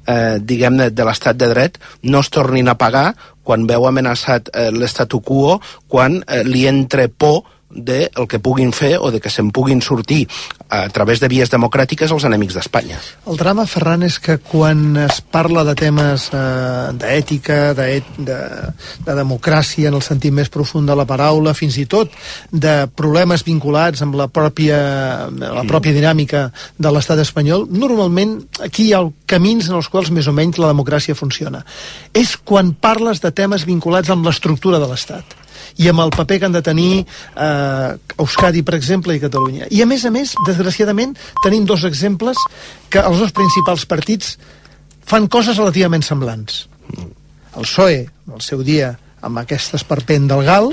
eh, diguem-ne, de l'estat de dret no es tornin a pagar quan veu amenaçat eh, l'estatu quo, quan eh, li entre por de el que puguin fer o de que se'n puguin sortir a través de vies democràtiques els enemics d'Espanya. El drama, Ferran, és que quan es parla de temes eh, d'ètica, de, de, de democràcia en el sentit més profund de la paraula, fins i tot de problemes vinculats amb la pròpia, la pròpia dinàmica de l'estat espanyol, normalment aquí hi ha camins en els quals més o menys la democràcia funciona. És quan parles de temes vinculats amb l'estructura de l'estat i amb el paper que han de tenir eh, Euskadi, per exemple, i Catalunya. I a més a més, desgraciadament, tenim dos exemples que els dos principals partits fan coses relativament semblants. El P S O E, al seu dia, amb aquest esperpent del Gal,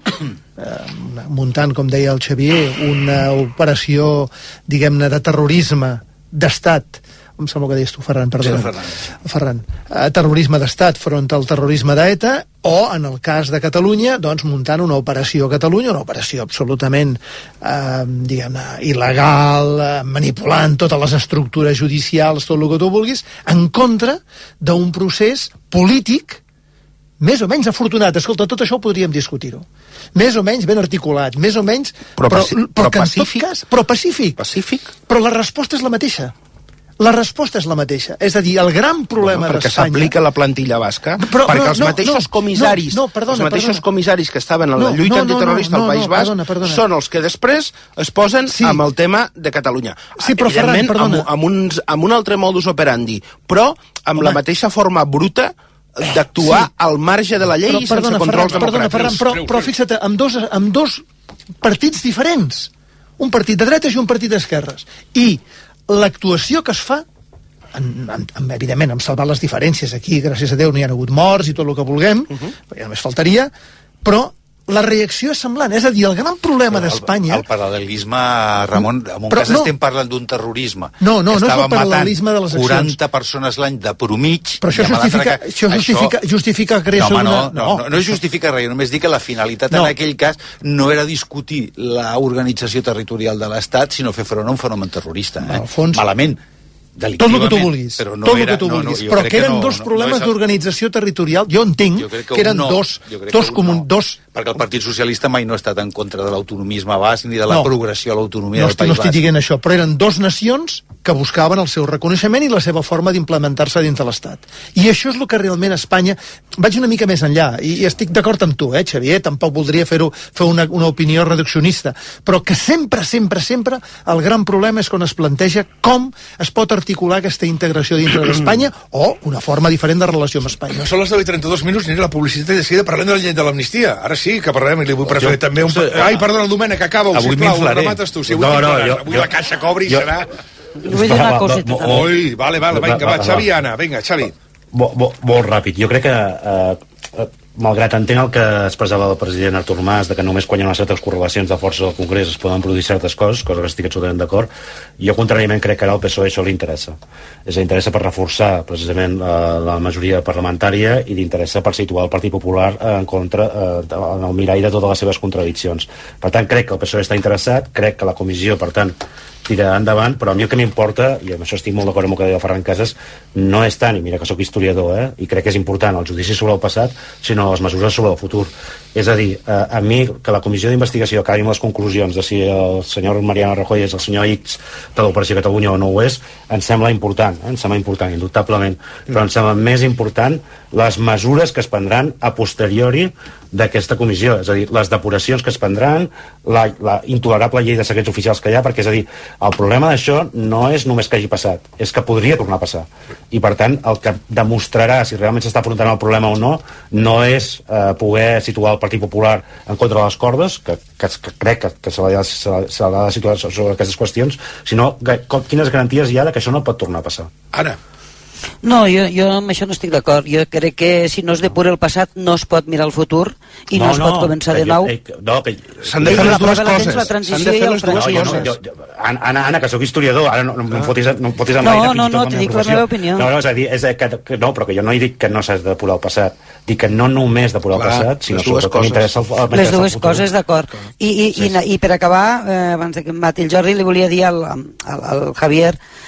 eh, muntant, com deia el Xavier, una operació, diguem-ne, de terrorisme d'estat, em sembla que deies tu, Ferran, perdona. Sí, Ferran. Ferran. Eh, terrorisme d'estat front al terrorisme d'ETA, o, en el cas de Catalunya, doncs, muntant una operació a Catalunya, una operació absolutament, eh, diguem-ne, il·legal, eh, manipulant totes les estructures judicials, tot el que tu vulguis, en contra d'un procés polític més o menys afortunat. Escolta, tot això ho podríem discutir-ho. Més o menys ben articulat, més o menys... Però, però, però, però pacífic? Cas, però pacífic. Pacífic? Però la resposta és la mateixa. La resposta és la mateixa. És a dir, el gran problema bueno, perquè d'Espanya... Perquè s'aplica la plantilla basca, però, perquè no, els mateixos no, comissaris, no, no, perdona, els mateixos perdona. comissaris que estaven en la no, lluita no, antiterrorista no, no, al País no, Basc perdona, perdona. són els que després es posen sí. amb el tema de Catalunya. Sí, però Ferran, perdona. Amb, amb, uns, amb un altre modus operandi, però amb Home. la mateixa forma bruta d'actuar sí. al marge de la llei però, i sense controls Ferran, democràtics. Perdona, Ferran, però, però fixa't, amb dos, amb dos partits diferents. Un partit de dretes i un partit d'esquerres. I l'actuació que es fa, en, en, en, evidentment, hem salvat les diferències aquí, gràcies a Déu no hi ha hagut morts i tot el que vulguem, uh-huh. ja només faltaria, però la reacció és semblant. És a dir, el gran problema d'Espanya... El, el paral·lelisme, Ramon, en un però, cas no, estem parlant d'un terrorisme. No, no, no és el paral·lelisme de les accions. quaranta persones l'any de promig... Però això justifica, que, això justifica, això... justifica creació no, home, no, d'una... No, no, no, no justifica res, només dic que la finalitat no. en aquell cas no era discutir l'organització territorial de l'Estat, sinó fer front a un fenomen terrorista. Eh? Fons... Malament. Tot el que tu vulguis, però no tot el era, que tu no, vulguis. No, però que eren no, dos problemes no, no d'organització territorial, jo entenc jo que, que eren no, dos, dos comuns, no. dos... Perquè el Partit Socialista mai no ha estat en contra de l'autonomisme basc ni de la no, progressió a l'autonomia no del País Basc. No estic dient això, però eren dos nacions que buscaven el seu reconeixement i la seva forma d'implementar-se dins de l'Estat. I això és el que realment Espanya... Vaig una mica més enllà, i, i estic d'acord amb tu, eh, Xavier, tampoc voldria fer-ho fer una, una opinió reduccionista, però que sempre, sempre, sempre el gran problema és quan es planteja com es pot articular aquesta integració dintre d'Espanya o una forma diferent de relació amb Espanya. No són les deu i trenta-dos minuts, aniré a la publicitat i de seguida parlem de la llei de l'amnistia. Ara sí que parlem i li vull preferir també un... Ai, perdona, el Domènec, acaba-ho, sisplau, ho remates tu. Si avui, no, no, jo, avui jo, la caixa cobri i serà... Vull dir una coseta. Ui, vale, vale, vinga, va, Xavi i Anna, vinga, Xavi. Molt ràpid, jo crec que eh, malgrat entenc el que expressava el president Artur Mas de que només quan hi ha unes certes correlacions de força del Congrés es poden produir certes coses, cosa que estic absolutament d'acord, jo contràriament crec que ara al P S O E això li interessa. És a dir, interessa per reforçar precisament eh, la majoria parlamentària i li interessa per situar el Partit Popular eh, en contra, eh, en el mirall de totes les seves contradiccions. Per tant, crec que el P S O E està interessat, crec que la comissió, per tant, tira endavant, però a mi el que m'importa, i amb això estic molt d'acord amb el que deia Ferran Casas, no és tant, i mira que sóc historiador, eh, i crec que és important el judici sobre el passat, sinó les mesures sobre el futur. És a dir, eh, a mi que la comissió d'investigació acabi amb les conclusions de si el senyor Mariano Rajoy és el senyor X de l'Operació Catalunya o no ho és, em sembla important, eh, em sembla important, indubtablement, però em sembla més important les mesures que es prendran a posteriori d'aquesta comissió, és a dir, les depuracions que es prendran, la, la intolerable llei de secrets oficials que hi ha, perquè és a dir, el problema d'això no és només que hagi passat, és que podria tornar a passar. I per tant, el que demostrarà si realment s'està afrontant el problema o no, no és eh, poder situar el Partit Popular en contra de les cordes, que, que, que crec que, que se l'ha de situar sobre aquestes qüestions, sinó que, quines garanties hi ha de que això no pot tornar a passar. Ara. No, jo, jo amb això no estic d'acord. Jo crec que si no es depura el passat no es pot mirar el futur i no, no es pot començar de nou. No, que... S'han de fer les dues coses. La transició i el transició. Anna, Anna, que sóc historiador, ara no, no, no em fotis, no em fotis en no, l'aire. No, no, no, t'hi dic la meva opinió. No, no, és a dir, és que, que, no, però que jo no he dit que no s'has de depurar el passat. Dic que no només depurar el passat, sinó sobretot que m'interessa el, el les dues coses, d'acord. I, i, sí. i, I per acabar, eh, abans que em mati el Jordi, li volia dir al, al, al Javier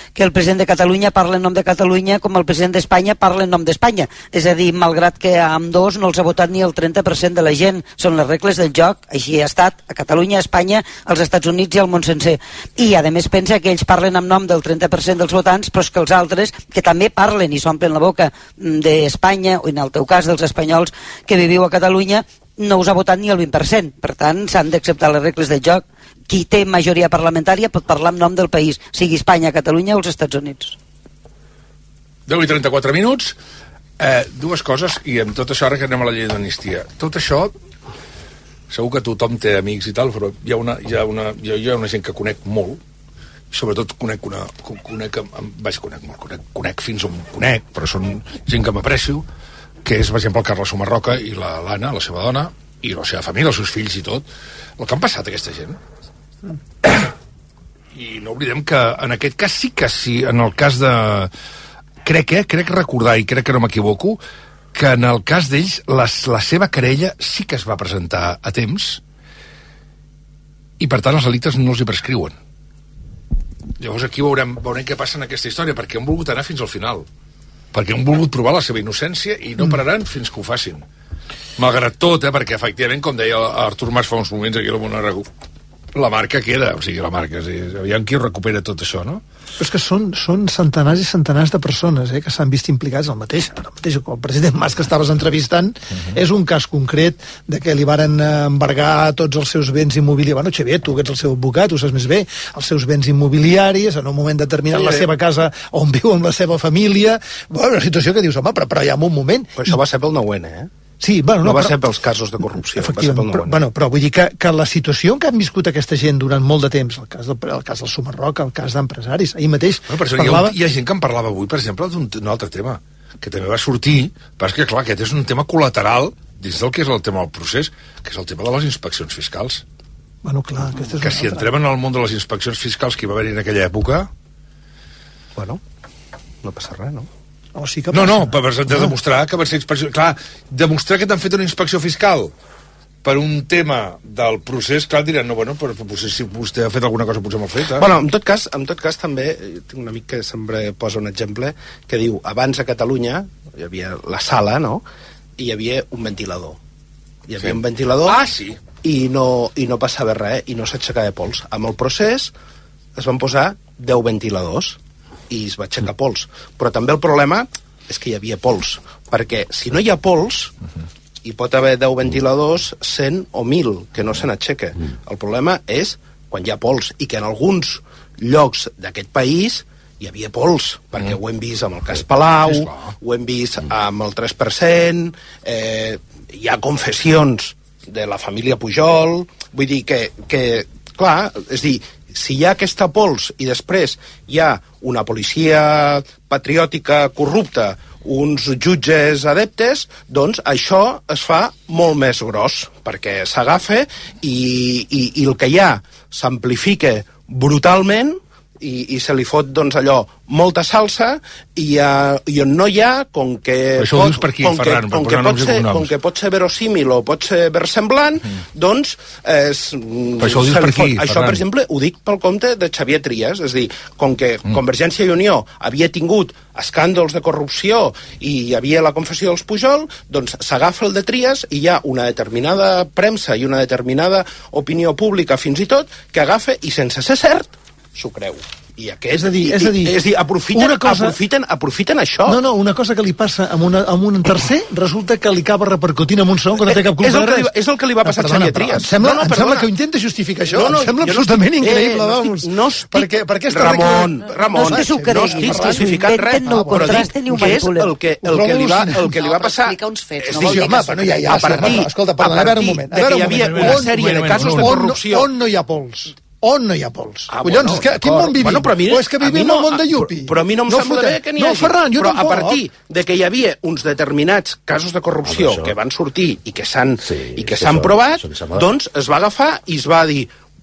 que el president de Catalunya parla en nom de Catalunya com el president d'Espanya parla en nom d'Espanya. És a dir, malgrat que a ambdós no els ha votat ni el trenta per cent de la gent. Són les regles del joc, així ha estat a Catalunya, a Espanya, als Estats Units i al món sencer. I a més pensa que ells parlen en nom del trenta per cent dels votants, però és que els altres, que també parlen i s'omplen la boca d'Espanya, o en el teu cas dels espanyols que viviu a Catalunya, no us ha votat ni el vint per cent. Per tant, s'han d'acceptar les regles del joc. Qui té majoria parlamentària pot parlar en nom del país, sigui Espanya, Catalunya o els Estats Units. deu i trenta-quatre minuts. Eh, dues coses, i amb tot això ara que anem a la llei d'amnistia. Tot això, segur que tothom té amics i tal, però hi ha una, hi ha una, hi ha una gent que conec molt, i sobretot conec una... Conec, vaig, conec molt, conec, conec fins on conec, però són gent que m'aprecio, que és, per exemple, el Carles Sumarroca i l'Anna, la seva dona, i la seva família, els seus fills i tot. El que han passat aquesta gent. I no oblidem que en aquest cas sí que sí, en el cas de... Crec, eh? Crec recordar, i crec que no m'equivoco, que en el cas d'ells la, la seva querella sí que es va presentar a temps i per tant els delictes no els hi prescriuen. Llavors aquí veurem, veurem què passa en aquesta història, perquè han volgut anar fins al final, perquè han volgut provar la seva innocència i no pararan fins que ho facin. Malgrat tot, eh? Perquè efectivament, com deia Artur Mas fa uns moments aquí al Monaragó, la marca queda, o sigui, la marca, sí, aviam qui recupera tot això, no? Però és que són, són centenars i centenars de persones eh, que s'han vist implicats el mateix, el mateix el president Mas que estaves entrevistant, uh-huh. És un cas concret de que li varen embargar tots els seus béns immobiliaris. Bueno, Xavier, tu que ets el seu advocat, ho saps més bé, els seus béns immobiliaris, en un moment determinat sí, la seva casa on viu amb la seva família, bueno, una situació que dius, home, però, però hi ha un moment... Però això I... va ser pel nou ene, eh? Sí, bueno, no, no va però, ser pels casos de corrupció, va ser pel però, bueno, però vull dir que, que la situació en què han viscut aquesta gent durant molt de temps, el cas del, el cas del Sumarroca, el cas d'empresaris, ahir mateix bueno, per parlava... hi, ha, hi ha gent que en parlava avui, per exemple, d'un altre tema, que també va sortir, però és que, clar, aquest és un tema col·lateral dins del que és el tema del procés, que és el tema de les inspeccions fiscals. Bueno, clar, aquesta és que si entrem en el món de les inspeccions fiscals que hi va haver en aquella època... Bueno, no passa res, no? Oh, sí que no, no, per de demostrar que van ser inspeccions... Clar, demostrar que t'han fet una inspecció fiscal per un tema del procés, clar, diran, no, bueno, però potser si vostè ha fet alguna cosa potser m'ha fet, eh? Bueno, en tot cas, en tot cas també, tinc un amic que sempre posa un exemple, que diu, abans a Catalunya hi havia la sala, no?, i hi havia un ventilador. Hi havia sí. un ventilador... Ah, sí! I no, i no passava res, i no s'aixecava pols. Amb el procés es van posar deu ventiladors, i es va aixecar pols. Però també el problema és que hi havia pols, perquè si no hi ha pols, uh-huh. hi pot haver deu ventiladors, cent o mil, que no se n'aixeca. Uh-huh. El problema és quan hi ha pols, i que en alguns llocs d'aquest país hi havia pols, perquè uh-huh. ho hem vist amb el cas Palau, uh-huh. ho hem vist amb el tres per cent, eh, hi ha confessions de la família Pujol, vull dir que, que clar, és dir, si hi ha aquesta pols i després hi ha una policia patriòtica corrupta, uns jutges adeptes, doncs això es fa molt més gros, perquè s'agafa i, i, i el que hi ha s'amplifica brutalment i, i se li fot doncs allò molta salsa i, uh, i on no hi ha, com que això pot, ho dius per aquí, Ferran, com que, com, que pot ser, com que pot ser verosímil o pot ser versemblant, mm. doncs es, això ho dius per aquí, fot, això per exemple ho dic pel compte de Xavier Trias, és a dir, com que mm. Convergència i Unió havia tingut escàndols de corrupció i hi havia la confessió dels Pujol, doncs s'agafa el de Trias i hi ha una determinada premsa i una determinada opinió pública fins i tot que agafa i sense ser cert s'ho creu. I aquest, és a dir, és a dir, i, és a dir aprofiten, cosa, aprofiten, aprofiten això. No, no, una cosa que li passa amb, una, amb un tercer resulta que li acaba repercutint amb un segon que no té cap culpa és el que li, és el que li va passar no, a Xavier Trias. Em sembla, no, no, em sembla que ho intenta justificar això. No, no, em sembla absolutament no estic, increïble, eh, vamos. No estic, perquè, perquè Ramon, Ramon, no, no estic justificant res, no, però dic que és el que, el que, li, va, el que li va passar. És a dir, home, no hi ha, a partir, escolta, perdona, a partir de que hi havia una sèrie de casos de corrupció. On no hi ha pols? On no hi ha pols? Ah, Collons, bueno, és que quin món vivim? Bueno, però mira, o és que vivim no, al món de Yupi? Però a mi no em no sembla bé que n'hi no, hagi. Ferran, jo però tampoc. A partir de que hi havia uns determinats casos de corrupció ah, que van sortir i que s'han sí, i que s'han provat, sembla... doncs es va agafar i es va dir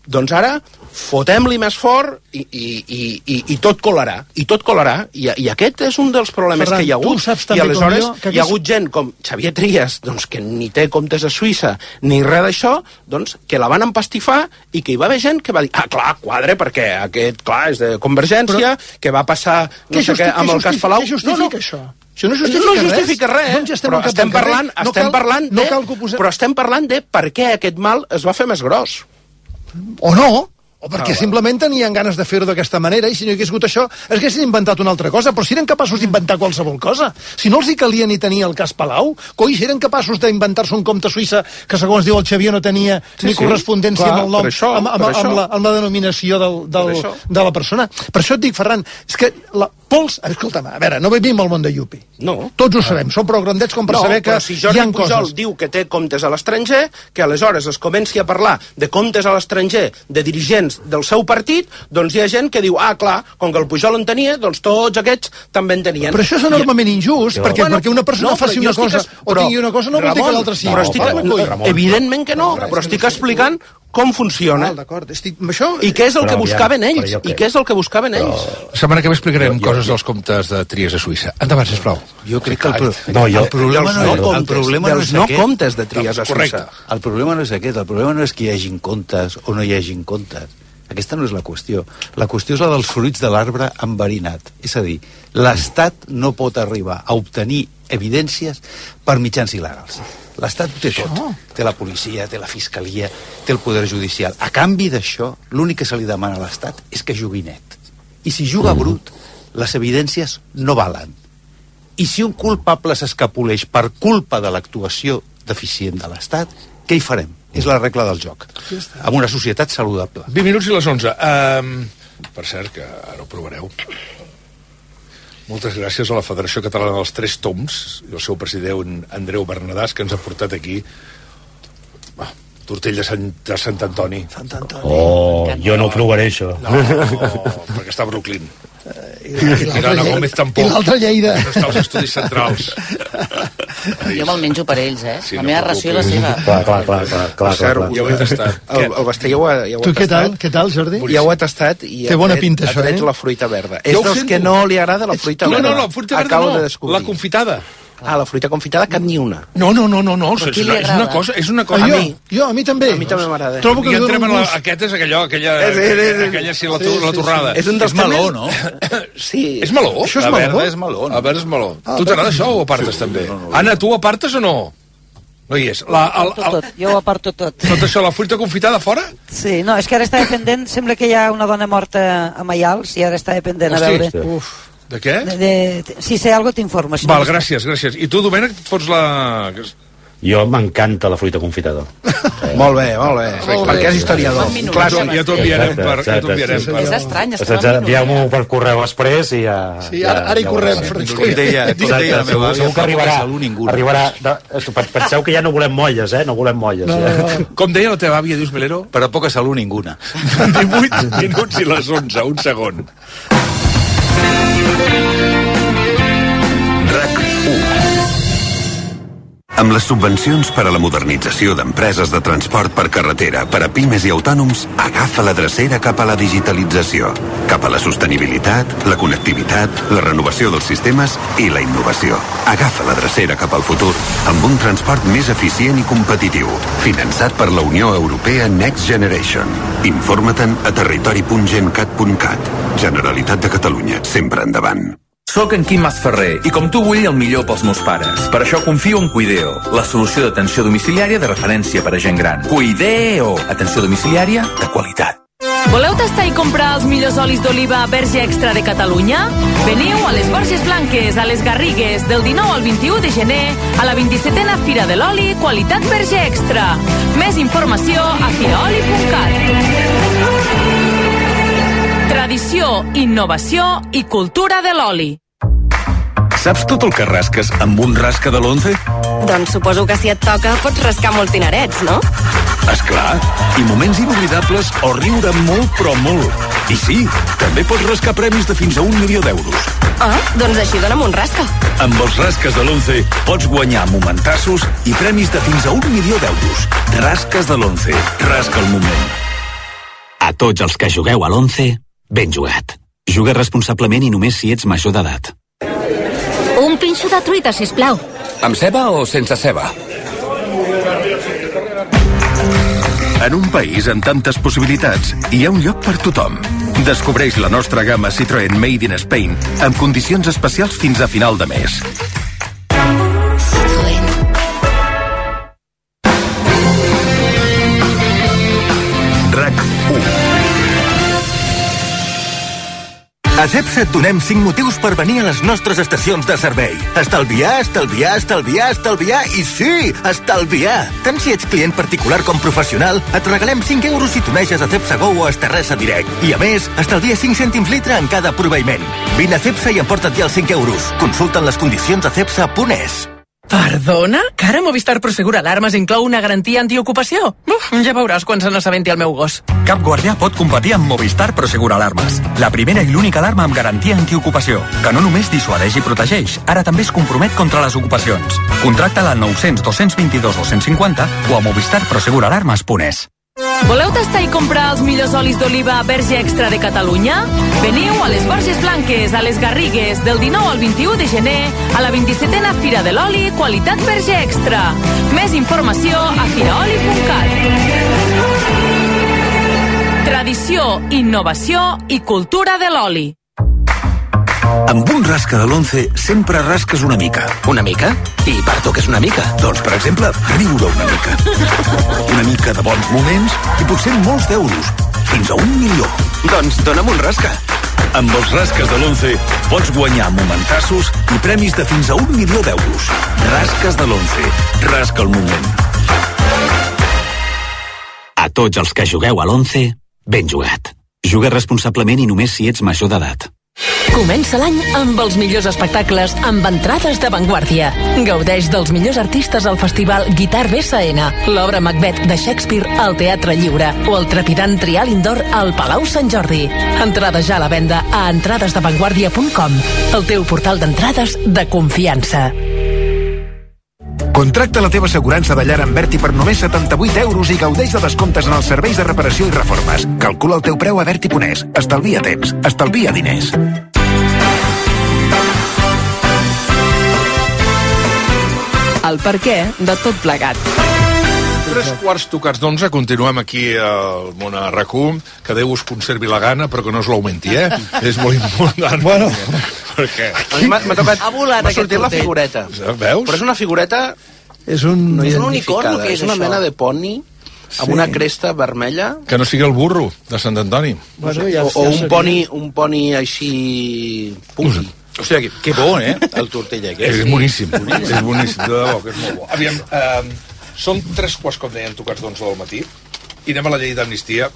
Doncs ara fotem-li més fort i, i, i, i, i tot colarà. I tot colarà. I, i aquest és un dels problemes Ferran, que hi ha hagut. I aleshores jo, que hi ha hagut gent com Xavier Trias, doncs, que ni té comptes a Suïssa ni res d'això, doncs, que la van empastifar i que hi va haver gent que va dir, ah, clar, quadre, perquè aquest, clar, és de Convergència, però, que va passar no sé què amb el cas Palau. Què justifica no, no, això? Això no justifica, no justifica res, res no però estem parlant, no estem cal, parlant de, no posar... però estem parlant de per què aquest mal es va fer més gros. O no, o perquè ah, simplement tenien ganes de fer-ho d'aquesta manera i si no hi hagués hagut això, es haguessin inventat una altra cosa, però si eren capaços d'inventar qualsevol cosa, si no els hi calia ni tenir el cas Palau, coi, si eren capaços d'inventar-se un compte suïssa que segons diu el Xavier no tenia sí, ni sí, correspondència clar, amb el nom, això, amb, amb, amb, la, amb la denominació del, del, de la persona. Per això et dic, Ferran, és que la pols... Escolta'm, a veure, no vivim al món de Yupi. No. Tots ho sabem, som prou grandets com per no, saber que si Jordi hi ha Pujol coses. Diu que té comptes a l'estranger, que aleshores es comenci a parlar de comptes a l'estranger de dirigents del seu partit, doncs hi ha gent que diu, ah, clar, com que el Pujol en tenia, doncs tots aquests també en tenien. Però això és enormement injust, perquè, bueno, perquè una persona no, faci una cosa es... o tingui una cosa no vol dir que l'altra sí. Però estic, no, evidentment que no, però estic explicant com funciona. Ah, d'acord, estic... Això... I què és el però, que buscaven ja, ells? I què és el que buscaven però... ells? La setmana que ve explicarem jo, jo, coses dels comptes de Trias a Suïssa. Endavant, sisplau. Jo crec que el, pro... no, jo... el problema no, no, el problema no és no aquest. comptes de Trias a Suïssa. El problema no és aquest. El problema no és que hi hagin comptes o no hi hagin comptes. Aquesta no és la qüestió. La qüestió és la dels fruits de l'arbre enverinat. És a dir, l'Estat no pot arribar a obtenir evidències per mitjans il·legals. L'Estat té tot. Té la policia, té la fiscalia, té el poder judicial. A canvi d'això, l'únic que se li demana a l'Estat és que jugui net. I si juga brut, les evidències no valen. I si un culpable s'escapoleix per culpa de l'actuació deficient de l'Estat, què hi farem? És la regla del joc. En una societat saludable. vint minuts i les onze. Um, per cert, que ara ho provareu. Moltes gràcies a la Federació Catalana dels Tres Toms i al seu president Andreu Bernadàs, que ens ha portat aquí ah, tortell de Sant, de Sant Antoni. Sant Antoni. Oh, jo no ho provaré, això. No, no, perquè està a Brooklyn. I, I l'Anna Gómez tampoc. I l'altra Lleida. No està als estudis centrals. Jo me'l menjo per ells, eh? Sí, la meva no ració i la seva. Clar, clar, clar. clar, clar, clar, clar. Ja ho he tastat. El, el Basté ja ho ha, ja ho ha tu tastat. Què tal, què tal, Jordi? Ja ho ha tastat i té bona pinta, això, eh? eh? la fruita verda. És dels que no li agrada la fruita verda. No, no, la fruita verda no, la confitada. Ah, la fruita confitada, cap ni una. No, no, no, no, no. És, una, és una cosa, és una cosa... A, jo, jo, a mi també. A mi també m'agrada. Trobo que I li entrem dona en un la, gust. aquest és aquellò, aquella, és, és, és, aquella sí, la, sí, la torrada. Sí, sí. És un dels és meló, no? Sí. És meló? Això és la meló? verda és meló. La verda és meló. Ah, tu t'agrada això o apartes sí, també? No, no, no, Anna, tu apartes o no? No hi és. La, el, el, tot, tot. Jo ho aparto tot. Tot això, la fruita confitada fora? Sí, no, és que ara estava pendent, sembla que hi ha una dona morta a Maials i ara estava pendent a veure... Uf. De què? De, de, si sé alguna cosa t'informo. Si Val, no gràcies, gràcies. I tu, Domènec, et fots la... Jo m'encanta la fruita confitada. Eh, molt bé, molt bé. Molt perquè bé. és historiador. Clàssic. Ja t'ho enviarem per... Ja t'ho enviarem per... És estrany, és Envieu-m'ho per correu express i ja... Sí, ara, ara hi correm. Com deia, com deia la meva àvia, segur que arribarà. Ningú. Arribarà... Penseu que ja no volem molles, eh? No volem molles. No, no, no. Com deia la teva àvia, dius, Melero? Per a poca salut, ninguna. divuit minuts i les onze, un segon. Amb les subvencions per a la modernització d'empreses de transport per carretera per a pimes i autònoms, agafa la drecera cap a la digitalització, cap a la sostenibilitat, la connectivitat, la renovació dels sistemes i la innovació. Agafa la drecera cap al futur, amb un transport més eficient i competitiu, finançat per la Unió Europea Next Generation. Informa-te'n a territori punt gencat punt cat. Generalitat de Catalunya, sempre endavant. Soc en Quim Masferrer i com tu vull el millor pels meus pares. Per això confio en Cuideo, la solució d'atenció domiciliària de referència per a gent gran. Cuideo, atenció domiciliària de qualitat. Voleu tastar i comprar els millors olis d'oliva Verge Extra de Catalunya? Veniu a les Borges Blanques, a les Garrigues, del dinou al vint-i-u de gener, a la vint-i-setena Fira de l'Oli, qualitat Verge Extra. Més informació a firaoli punt cat. Tradició, innovació i cultura de l'oli. Saps tot el que rasques amb un rasca de l'onze? Doncs suposo que si et toca pots rascar molts dinerets, no? Esclar, i moments inolvidables o riure molt però molt. I sí, també pots rascar premis de fins a un milió d'euros. Ah, doncs així dona'm un rasca. Amb els rasques de l'onze pots guanyar momentassos i premis de fins a un milió d'euros. Rasques de l'onze. Rasca el moment. tots els que jugueu a l'onze, ben jugat. Juga responsablement i només si ets major d'edat. Un pinxo de truita, sisplau. Amb ceba o sense ceba? En un país amb tantes possibilitats, hi ha un lloc per tothom. Descobreix la nostra gamma Citroën Made in Spain amb condicions especials fins a final de mes. RAC u. A Cepsa et donem cinc motius per venir a les nostres estacions de servei. Estalviar, estalviar, estalviar, estalviar i sí, estalviar! Tant si ets client particular com professional, et regalem cinc euros si t'uneixes a Cepsa Go o a Esterresa Direct. I a més, estalvia cinc cèntims litre en cada proveïment. Vine a Cepsa i emporta't ja els cinc euros. Consulta'n les condicions a cepsa punt es. Perdona? Que ara Movistar Prosegur Alarmes inclou una garantia antiocupació? Uf, ja veuràs quan se n'assabenti el meu gos. Cap guardià pot competir amb Movistar Prosegur Alarmes. La primera i l'única alarma amb garantia antiocupació, que no només dissuadeix i protegeix, ara també es compromet contra les ocupacions. Contracta-la al nou cents dos cents vint-i-dos dos cents cinquanta o a movistar prosegur alarmes punt es. Voleu tastar i comprar els millors olis d'oliva Verge Extra de Catalunya? Veniu a les Borges Blanques, a les Garrigues, del dinou al vint-i-u de gener, a la vint-i-setena Fira de l'Oli, qualitat Verge Extra. Més informació a firaoli punt cat. Tradició, innovació i cultura de l'oli. Amb un rasca de l'onze sempre rasques una mica. Una mica? I per tu què és una mica? Doncs, per exemple, riure una mica. Una mica de bons moments i potser molts d'euros. Fins a un milió. Doncs dona'm un rasca. Amb els rasques de l'onze pots guanyar momentassos i premis de fins a un milió d'euros. Rasques de l'onze. Rasca el moment. A tots els que jugueu a l'onze, ben jugat. Juga responsablement i només si ets major d'edat. Comença l'any amb els millors espectacles amb entrades d'avantguàrdia. Gaudeix dels millors artistes al festival Guitar B S N, l'obra Macbeth de Shakespeare al Teatre Lliure o el trepidant Trial Indoor al Palau Sant Jordi. Entrades ja a la venda a entrades d'avantguàrdia punt com, el teu portal d'entrades de confiança. Contracta la teva assegurança de llar amb Berti per només setanta-vuit euros i gaudeix de descomptes en els serveis de reparació i reformes. Calcula el teu preu a berti punt es. Estalvia temps, estalvia diners. El perquè de tot plegat. Tres quarts tocats d'onze, continuem aquí al món a RAC u, que Déu us conservi la gana, però que no us l'augmenti, eh? És molt important. Bueno, perquè... A mi m'ha tocat... Ha volat m'ha aquest sortit la tortell. figureta. Veus? Però és una figureta... És un... No és un unicorn, unicorn, què és és una això? mena de poni amb Sí. una cresta vermella. Que no sigui el burro de Sant Antoni. Bueno, ja, o, o ja un seria. poni, un poni així... punky. Hòstia, que, que bo, eh? El tortell aquest. És boníssim, és boníssim, de debò, que és molt bo. Aviam, eh, són tres quarts, com deien, tocats d'onze del matí, i anem a la llei d'amnistia.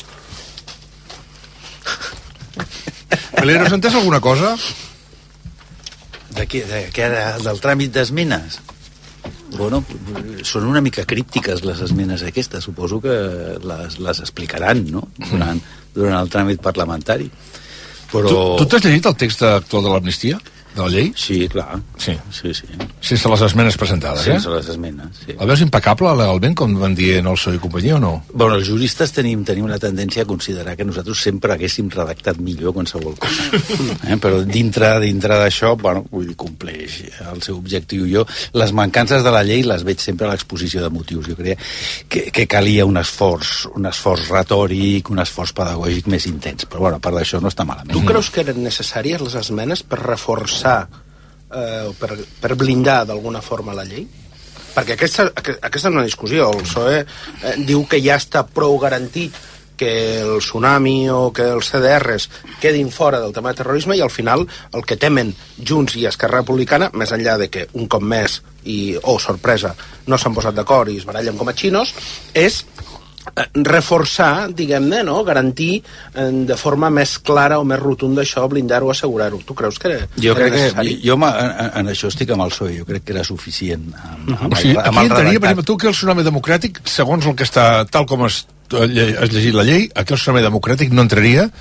Melero, has entès alguna cosa? De què? De, què era? Del tràmit d'esmenes? Bueno, són una mica críptiques les esmenes aquestes. Suposo que les, les explicaran, no? Durant, durant el tràmit parlamentari. Però... Tu, tu t'has llegit el text actual de l'amnistia? De la llei? Sí, clar. Sí. Sí, sí. Sense les esmenes presentades, Sense eh? les esmenes, sí. La veus impecable legalment, com van dir en el P S O E i companyia, o no? Bueno, els juristes tenim, tenim una tendència a considerar que nosaltres sempre haguéssim redactat millor qualsevol cosa. Eh? Però dintre dintre d'això, bueno, vull dir, compleix el seu objectiu. Jo, les mancances de la llei les veig sempre a l'exposició de motius. Jo creia que, que calia un esforç, un esforç retòric, un esforç pedagògic més intens. Però, bueno, a part d'això no està malament. Tu creus que eren necessàries les esmenes per reforçar eh, per, per blindar d'alguna forma la llei? Perquè aquesta, aquesta és una discussió. El P S O E eh, diu que ja està prou garantit que el tsunami o que els C D Rs quedin fora del tema de terrorisme, i al final el que temen Junts i Esquerra Republicana, més enllà de que un cop més i, oh, sorpresa, no s'han posat d'acord i es barallen com a xinos, és reforçar, diguem-ne, no? Garantir eh, de forma més clara o més rotunda això, blindar-ho, assegurar-ho. Tu creus que era, jo era crec necessari? que, jo en, en això estic amb el P S O E, jo crec que era suficient amb, amb, O sigui, el, amb aquí el entraria, per redactat. exemple, tu que el tsunami democràtic, segons el que està, tal com has, has llegit la llei, aquí el tsunami democràtic no entraria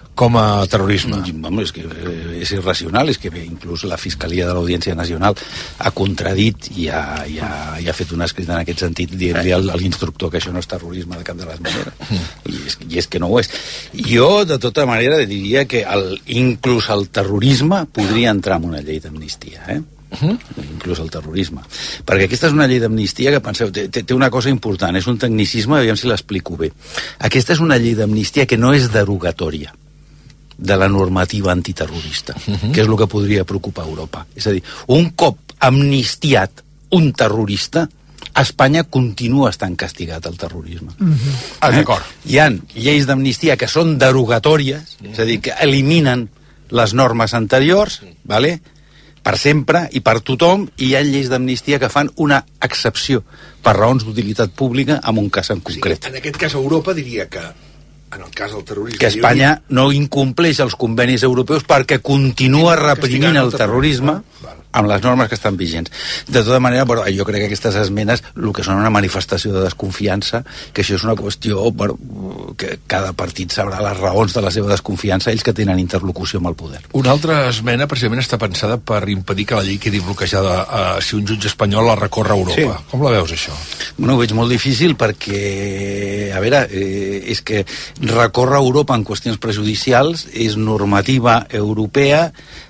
com a terrorisme. Home, és que és irracional, és que inclús la Fiscalia de l'Audiència Nacional ha contradit i ha, i ha, i ha fet un escrit en aquest sentit dient-li a l'instructor que això no és terrorisme de cap de les maneres. I és, i és que no ho és. Jo, de tota manera, diria que el, inclús el terrorisme podria entrar en una llei d'amnistia, eh? Uh-huh. Inclús el terrorisme. Perquè aquesta és una llei d'amnistia que, penseu, té, té una cosa important, és un tecnicisme, aviam si l'explico bé. Aquesta és una llei d'amnistia que no és derogatòria de la normativa antiterrorista, uh-huh. que és el que podria preocupar Europa. És a dir, un cop amnistiat un terrorista, a Espanya continua estant castigat el terrorisme. Uh-huh. Ah, d'acord. Eh? Hi ha lleis d'amnistia que són derogatòries, uh-huh. és a dir, que eliminen les normes anteriors, vale? Per sempre i per tothom, i hi ha lleis d'amnistia que fan una excepció per raons d'utilitat pública en un cas en concret. Sí, en aquest cas Europa diria que en el cas del terrorisme... Que Espanya no incompleix els convenis europeus perquè continua reprimint el terrorisme amb les normes que estan vigents. De tota manera, bueno, jo crec que aquestes esmenes el que són una manifestació de desconfiança, que això és una qüestió, bueno, que cada partit sabrà les raons de la seva desconfiança, ells que tenen interlocució amb el poder. Una altra esmena precisament està pensada per impedir que la llei quedi bloquejada eh, si un jutge espanyol la recorre a Europa. Sí. Com la veus, això? Bueno, ho veig molt difícil perquè, a veure, eh, és que recórrer a Europa en qüestions prejudicials és normativa europea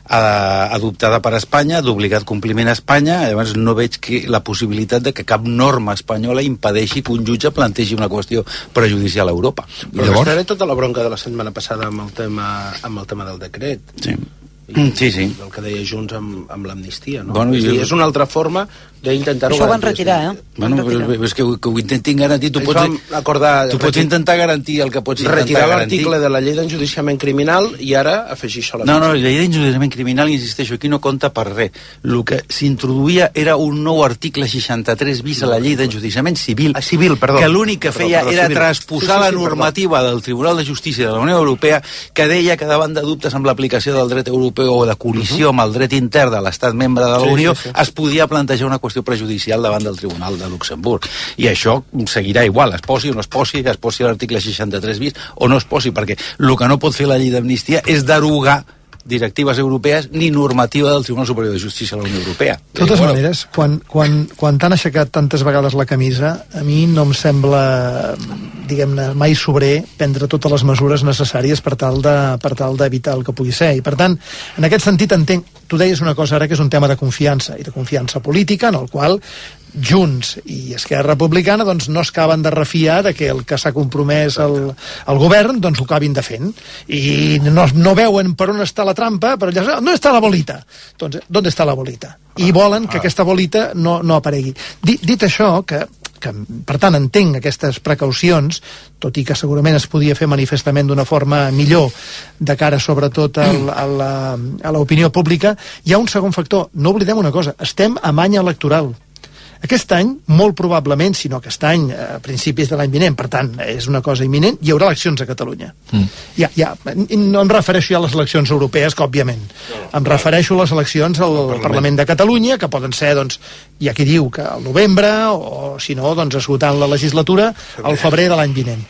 adoptada per Espanya, d'obligat compliment a Espanya. Llavors no veig que la possibilitat de que cap norma espanyola impedeixi que un jutge plantegi una qüestió prejudicial a Europa. Però llavors estaré tota la bronca de la setmana passada amb el tema, amb el tema del decret. Sí. I, sí, sí. El que deia Junts amb, amb l'amnistia, no? Bueno, és, jo... dir, és una altra forma d'intentar-ho garantir. Això ho van retirar, eh? Bueno, però és que, que ho intentin garantir. Tu pots, acordar, tu pots retir... intentar garantir el que pots intentar retirar garantir. Retirar l'article de la llei d'enjudiciament criminal i ara afegir això a la No, no, la llei d'enjudiciament criminal, insisteixo, aquí no compta per res. El que s'introduïa era un nou article seixanta-tres bis a la llei d'enjudiciament civil, ah, civil perdó, que l'únic que feia perdó, perdó, era civil. transposar sí, sí, sí, la normativa perdó. del Tribunal de Justícia de la Unió Europea, que deia que davant de dubtes amb l'aplicació del dret europeu o de col·lisió uh-huh. amb el dret intern de l'estat membre de la sí, Unió, sí, sí. es podia plantejar una qüestió prejudicial davant del Tribunal de Luxemburg. I això seguirà igual, es posi o no es posi, es posi l'article seixanta-tres bis o no es posi, perquè el que no pot fer la llei d'amnistia és derogar directives europees ni normativa del Tribunal Superior de Justícia de la Unió Europea. De totes bueno. maneres, quan, quan, quan t'han aixecat tantes vegades la camisa, a mi no em sembla, diguem-ne, mai sobrer prendre totes les mesures necessàries per tal de, per tal d'evitar el que pugui ser. I per tant, en aquest sentit entenc, tu deies una cosa ara que és un tema de confiança, i de confiança política, en el qual Junts i Esquerra Republicana doncs no es acaben de refiar de que el que s'ha compromès el, el govern doncs ho acabin de fent i no, no veuen per on està la trampa, però allà, on està la bolita? Doncs, on està la bolita? I volen que aquesta bolita no, no aparegui. Dit, dit això, que, que per tant entenc aquestes precaucions, tot i que segurament es podia fer manifestament d'una forma millor de cara sobretot al, a la, a l'opinió pública, hi ha un segon factor. No oblidem una cosa, estem en any electoral. Aquest any, molt probablement, si no aquest any, a principis de l'any vinent, per tant, és una cosa imminent, hi haurà eleccions a Catalunya. Mm. Ja, ja, no em refereixo ja a les eleccions europees, que òbviament. Em refereixo a les eleccions al Parlament. Parlament de Catalunya, que poden ser, doncs, hi ha qui diu que al novembre, o si no, doncs, esgotant la legislatura, al febrer de l'any vinent.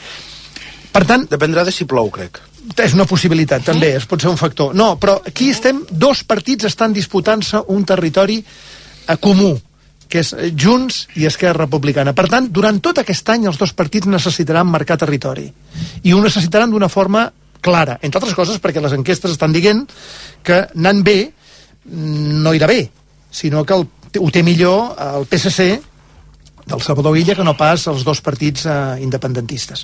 Per tant... Dependrà de si plou, crec. És una possibilitat, també, es pot ser un factor. No, però aquí estem, dos partits estan disputant-se un territori a comú, que és Junts i Esquerra Republicana. Per tant, durant tot aquest any els dos partits necessitaran marcar territori. I ho necessitaran d'una forma clara. Entre altres coses perquè les enquestes estan dient que anant bé no irà bé, sinó que el, ho té millor el P S C del Salvador Illa que no pas els dos partits eh, independentistes.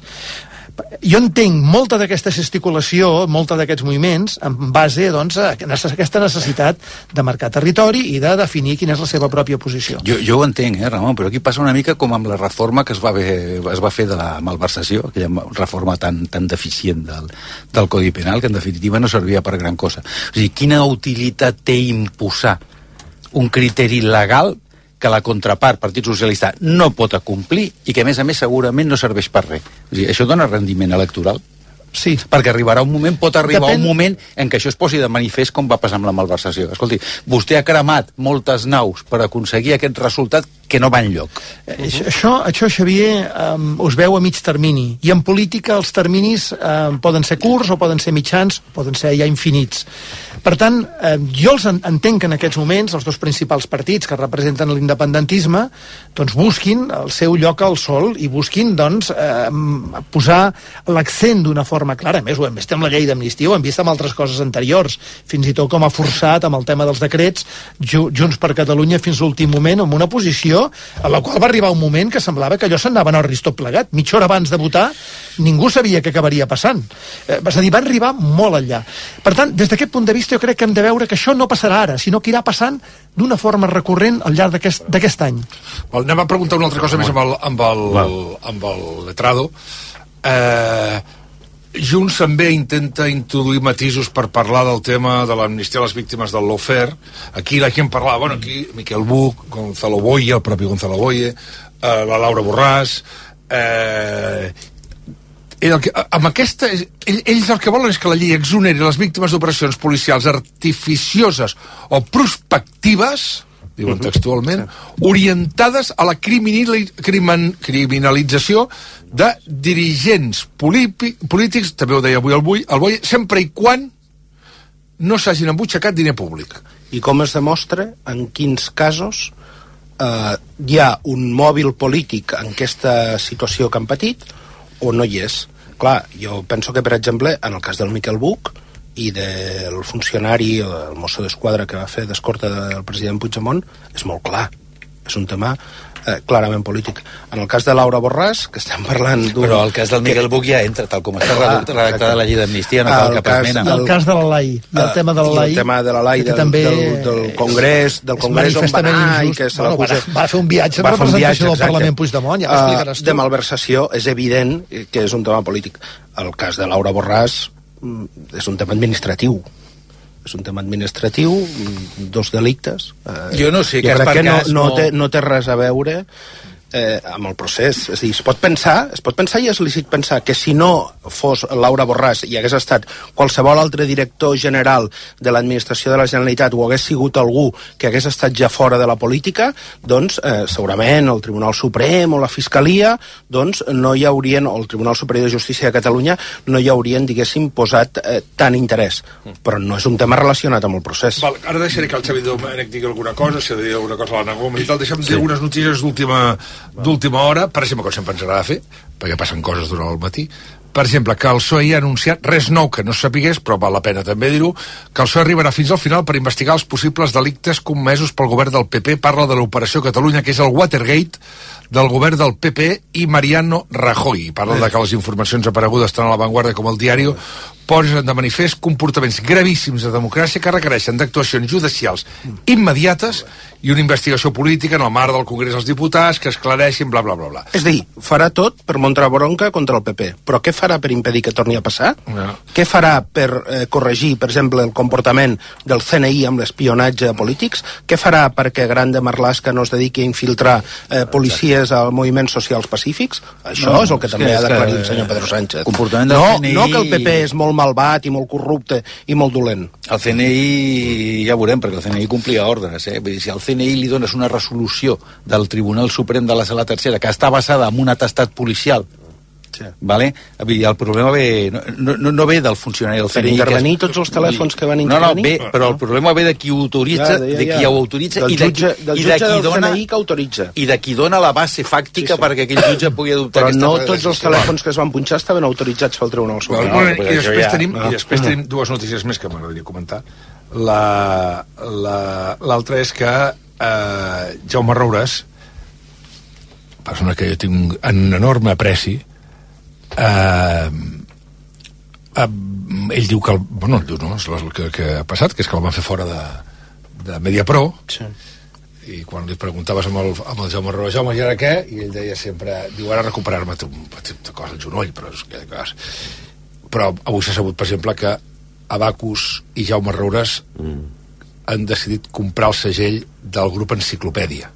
Jo entenc molta d'aquesta gesticulació, molta d'aquests moviments, en base doncs, a aquesta necessitat de marcar territori i de definir quina és la seva pròpia posició. Jo, jo ho entenc, eh, Ramon, però aquí passa una mica com amb la reforma que es va, bé, es va fer de la malversació, aquella reforma tan, tan deficient del, del Codi Penal, que en definitiva no servia per gran cosa. O sigui, quina utilitat té imposar un criteri legal que la contrapart, Partit Socialista, no pot acomplir i que, a més a més, segurament no serveix per res. O sigui, això dona rendiment electoral? Sí. Perquè arribarà un moment, pot arribar Depèn... un moment en què això es posi de manifest com va passar amb la malversació. Escolti, vostè ha cremat moltes naus per aconseguir aquest resultat que no va enlloc. Eh, això, això, Xavier, um, us veu a mig termini, i en política els terminis um, poden ser curts o poden ser mitjans, poden ser ja infinits. Per tant, eh, jo els entenc que en aquests moments els dos principals partits que representen l'independentisme doncs busquin el seu lloc al sol i busquin doncs, eh, posar l'accent d'una forma clara. A més, ho hem vist amb la llei d'amnistia, ho hem vist amb altres coses anteriors, fins i tot com ha forçat amb el tema dels decrets Junts per Catalunya fins a l'últim moment amb una posició a la qual va arribar un moment que semblava que allò s'anava a ris tot plegat. Mitja hora abans de votar ningú sabia què acabaria passant. Eh, és a dir, van arribar molt enllà. Per tant, des d'aquest punt de vista jo crec que hem de veure que això no passarà ara, sinó que irà passant d'una forma recurrent al llarg d'aquest any. Well, anem a preguntar una altra cosa més amb el, amb el, amb el letrado. Eh, Junts també intenta introduir matisos per parlar del tema de l'amnistia a les víctimes del lawfare. Aquí la gent parlava, bueno, aquí Miquel Buch, Gonzalo Boye, el propi Gonzalo Boye, eh, la Laura Borràs, eh, el que, amb aquesta, ell, ells el que volen és que la llei exoneri les víctimes d'operacions policials artificioses o prospectives, diuen textualment, orientades a la criminali, crimin, criminalització de dirigents polítics, també ho deia avui el Boye, el Boye, sempre i quan no s'hagin embutxacat diner públic. I com es demostra en quins casos eh, hi ha un mòbil polític en aquesta situació que han patit o no hi és. Clar, jo penso que, per exemple, en el cas del Miquel Buch i del funcionari, el mosso d'esquadra que va fer d'escorta del president Puigdemont, és molt clar. És un tema eh, clarament polític. En el cas de Laura Borràs, que estem parlant d'un... Però el cas del Miquel Buch ja entra, tal com està redactada la llei d'amnistia, no cal cap esmena. I el cas de la L A I, i el tema de la L A I, el tema de la L A I del, també del, del Congrés, del Congrés on va anar i que se bueno, l'acusa... Va, va fer un viatge en representació del Parlament Puigdemont, ja m'explicaràs tu. De malversació és evident que és un tema polític. El cas de Laura Borràs és un tema administratiu. És un tema administratiu, dos delictes. Eh, jo no sé, jo cas crec per que no, cas, no, no... Té, no té res a veure eh, amb el procés. És a dir, es pot pensar, es pot pensar i és lícit pensar que si no fos Laura Borràs i hagués estat qualsevol altre director general de l'administració de la Generalitat o hagués sigut algú que hagués estat ja fora de la política, doncs eh, segurament el Tribunal Suprem o la Fiscalia doncs no hi haurien, o el Tribunal Superior de Justícia de Catalunya no hi haurien, diguéssim, posat eh, tant interès. Però no és un tema relacionat amb el procés. Val, ara deixaré que el Xavi Domènech digui alguna cosa, si ha de dir alguna cosa a l'Anna Gómez i tal. Deixem sí. dir algunes notícies d'última d'última hora, per exemple, que sempre ens agrada fer, perquè passen coses durant el matí. Per exemple, que el P S O E ha anunciat, res nou que no se sapigués, però val la pena també dir-ho, que el P S O E arribarà fins al final per investigar els possibles delictes comesos pel govern del P P. Parla de l'Operació Catalunya, que és el Watergate del govern del P P i Mariano Rajoy. Parla de que les informacions aparegudes tant a La Vanguardia com al Diari posen de manifest comportaments gravíssims de democràcia que requereixen d'actuacions judicials immediates i una investigació política en el marc del Congrés dels Diputats que esclareixin, bla, bla, bla, bla. És a dir, farà tot per mostrar bronca contra el P P, però què farà per impedir que torni a passar? No. Què farà per eh, corregir, per exemple, el comportament del C N I amb l'espionatge a polítics? Què farà perquè Grande Marlaska no es dediqui a infiltrar eh, policies a moviments socials pacífics? Això no, és el que també que ha d'aclarir el senyor Pedro Sánchez. Comportament del no, C N I... no que el P P és molt malvat i molt corrupte i molt dolent. El C N I ja veurem, perquè el C N I complia ordres, eh? Vull dir, si al C N I li dones una resolució del Tribunal Suprem de la Sala Tercera que està basada en un atestat policial, sí. Vale? El problema ve, no, no, no ve del funcionari del C N I. Per intervenir és... tots els telèfons que van intervenir? No, no, ve, però el problema ve de qui ho autoritza, ja, ja, ja. de qui ho autoritza del i de jutge, qui, del i de qui dona, C N I que autoritza. I de qui dona la base fàctica sí, sí. perquè aquell jutge pugui adoptar però aquesta... Però no tots els telèfons que es van punxar estaven autoritzats pel Tribunal Suprem. No, no, I després, ja... tenim, no. i després no. tenim dues notícies més que m'agradaria comentar. La, la, l'altra és que eh, Jaume Roures, persona que jo tinc en enorme apreci, eh, eh, ell diu que el, bueno, diu, no, és el que, que ha passat, que és que el van fer fora de, de Mediapro, sí. I quan li preguntaves amb el, amb el Jaume Roures, Jaume, i ara què? I ell deia sempre, diu, ara recuperar-me un petit cosa al genoll, però és que però avui s'ha sabut, per exemple, que Abacus i Jaume Roures mm. han decidit comprar el segell del grup Enciclopèdia.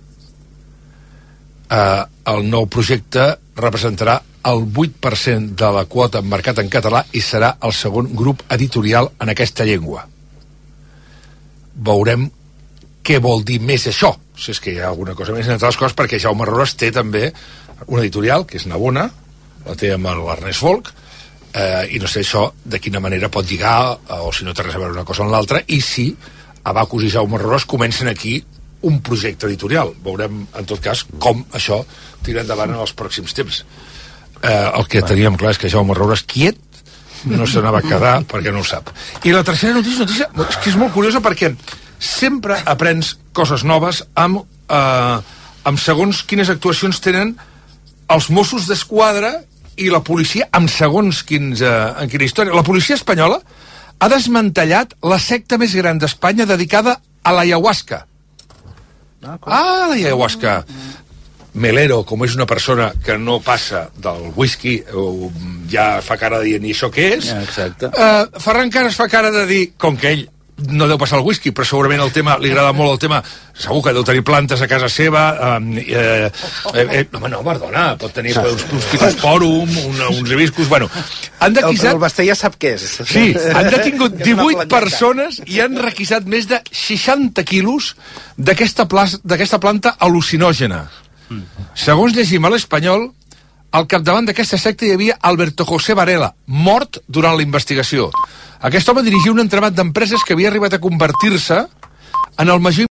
Uh, el nou projecte representarà el vuit per cent de la quota mercat en català i serà el segon grup editorial en aquesta llengua. Veurem què vol dir més això, si és que hi ha alguna cosa més, entre les coses, perquè Jaume Roures té també una editorial, que és Nabona, la té amb l'Ernest Folk, eh, i no sé això de quina manera pot lligar, eh, o si no té res a veure una cosa amb l'altra, i si Abacus i Jaume Roures comencen aquí un projecte editorial. Veurem, en tot cas, com això tira endavant en els pròxims temps. Eh, el que teníem clar és que Jaume Roures, quiet, no se n'ha va quedar perquè no ho sap. I la tercera notícia, notícia és que és molt curiosa perquè sempre aprens coses noves amb, eh, amb segons quines actuacions tenen els Mossos d'Esquadra i la policia amb segons quins, eh, en quina història. La policia espanyola ha desmantellat la secta més gran d'Espanya dedicada a l'ayahuasca. Ah, l'ayahuasca. Melero, com és una persona que no passa del whisky, ja fa cara de dir, ni això què és? Ja, exacte. Uh, Ferran Caras fa cara de dir, com que ell no deu passar el whisky, però segurament el tema, li agrada molt el tema, segur que deu tenir plantes a casa seva, eh, eh, eh, no, no, perdona, pot tenir uns, uns pittosporum, una, uns hibiscus, bueno. Han dequisat... El, el Basté ja sap què és. Sí, han detingut divuit persones i han requisat més de seixanta quilos d'aquesta planta al·lucinògena. Segons llegim a l'Espanyol, al capdavant d'aquesta secta hi havia Alberto José Varela, mort durant la investigació. Aquest home dirigia un entramat d'empreses que havia arribat a convertir-se en el major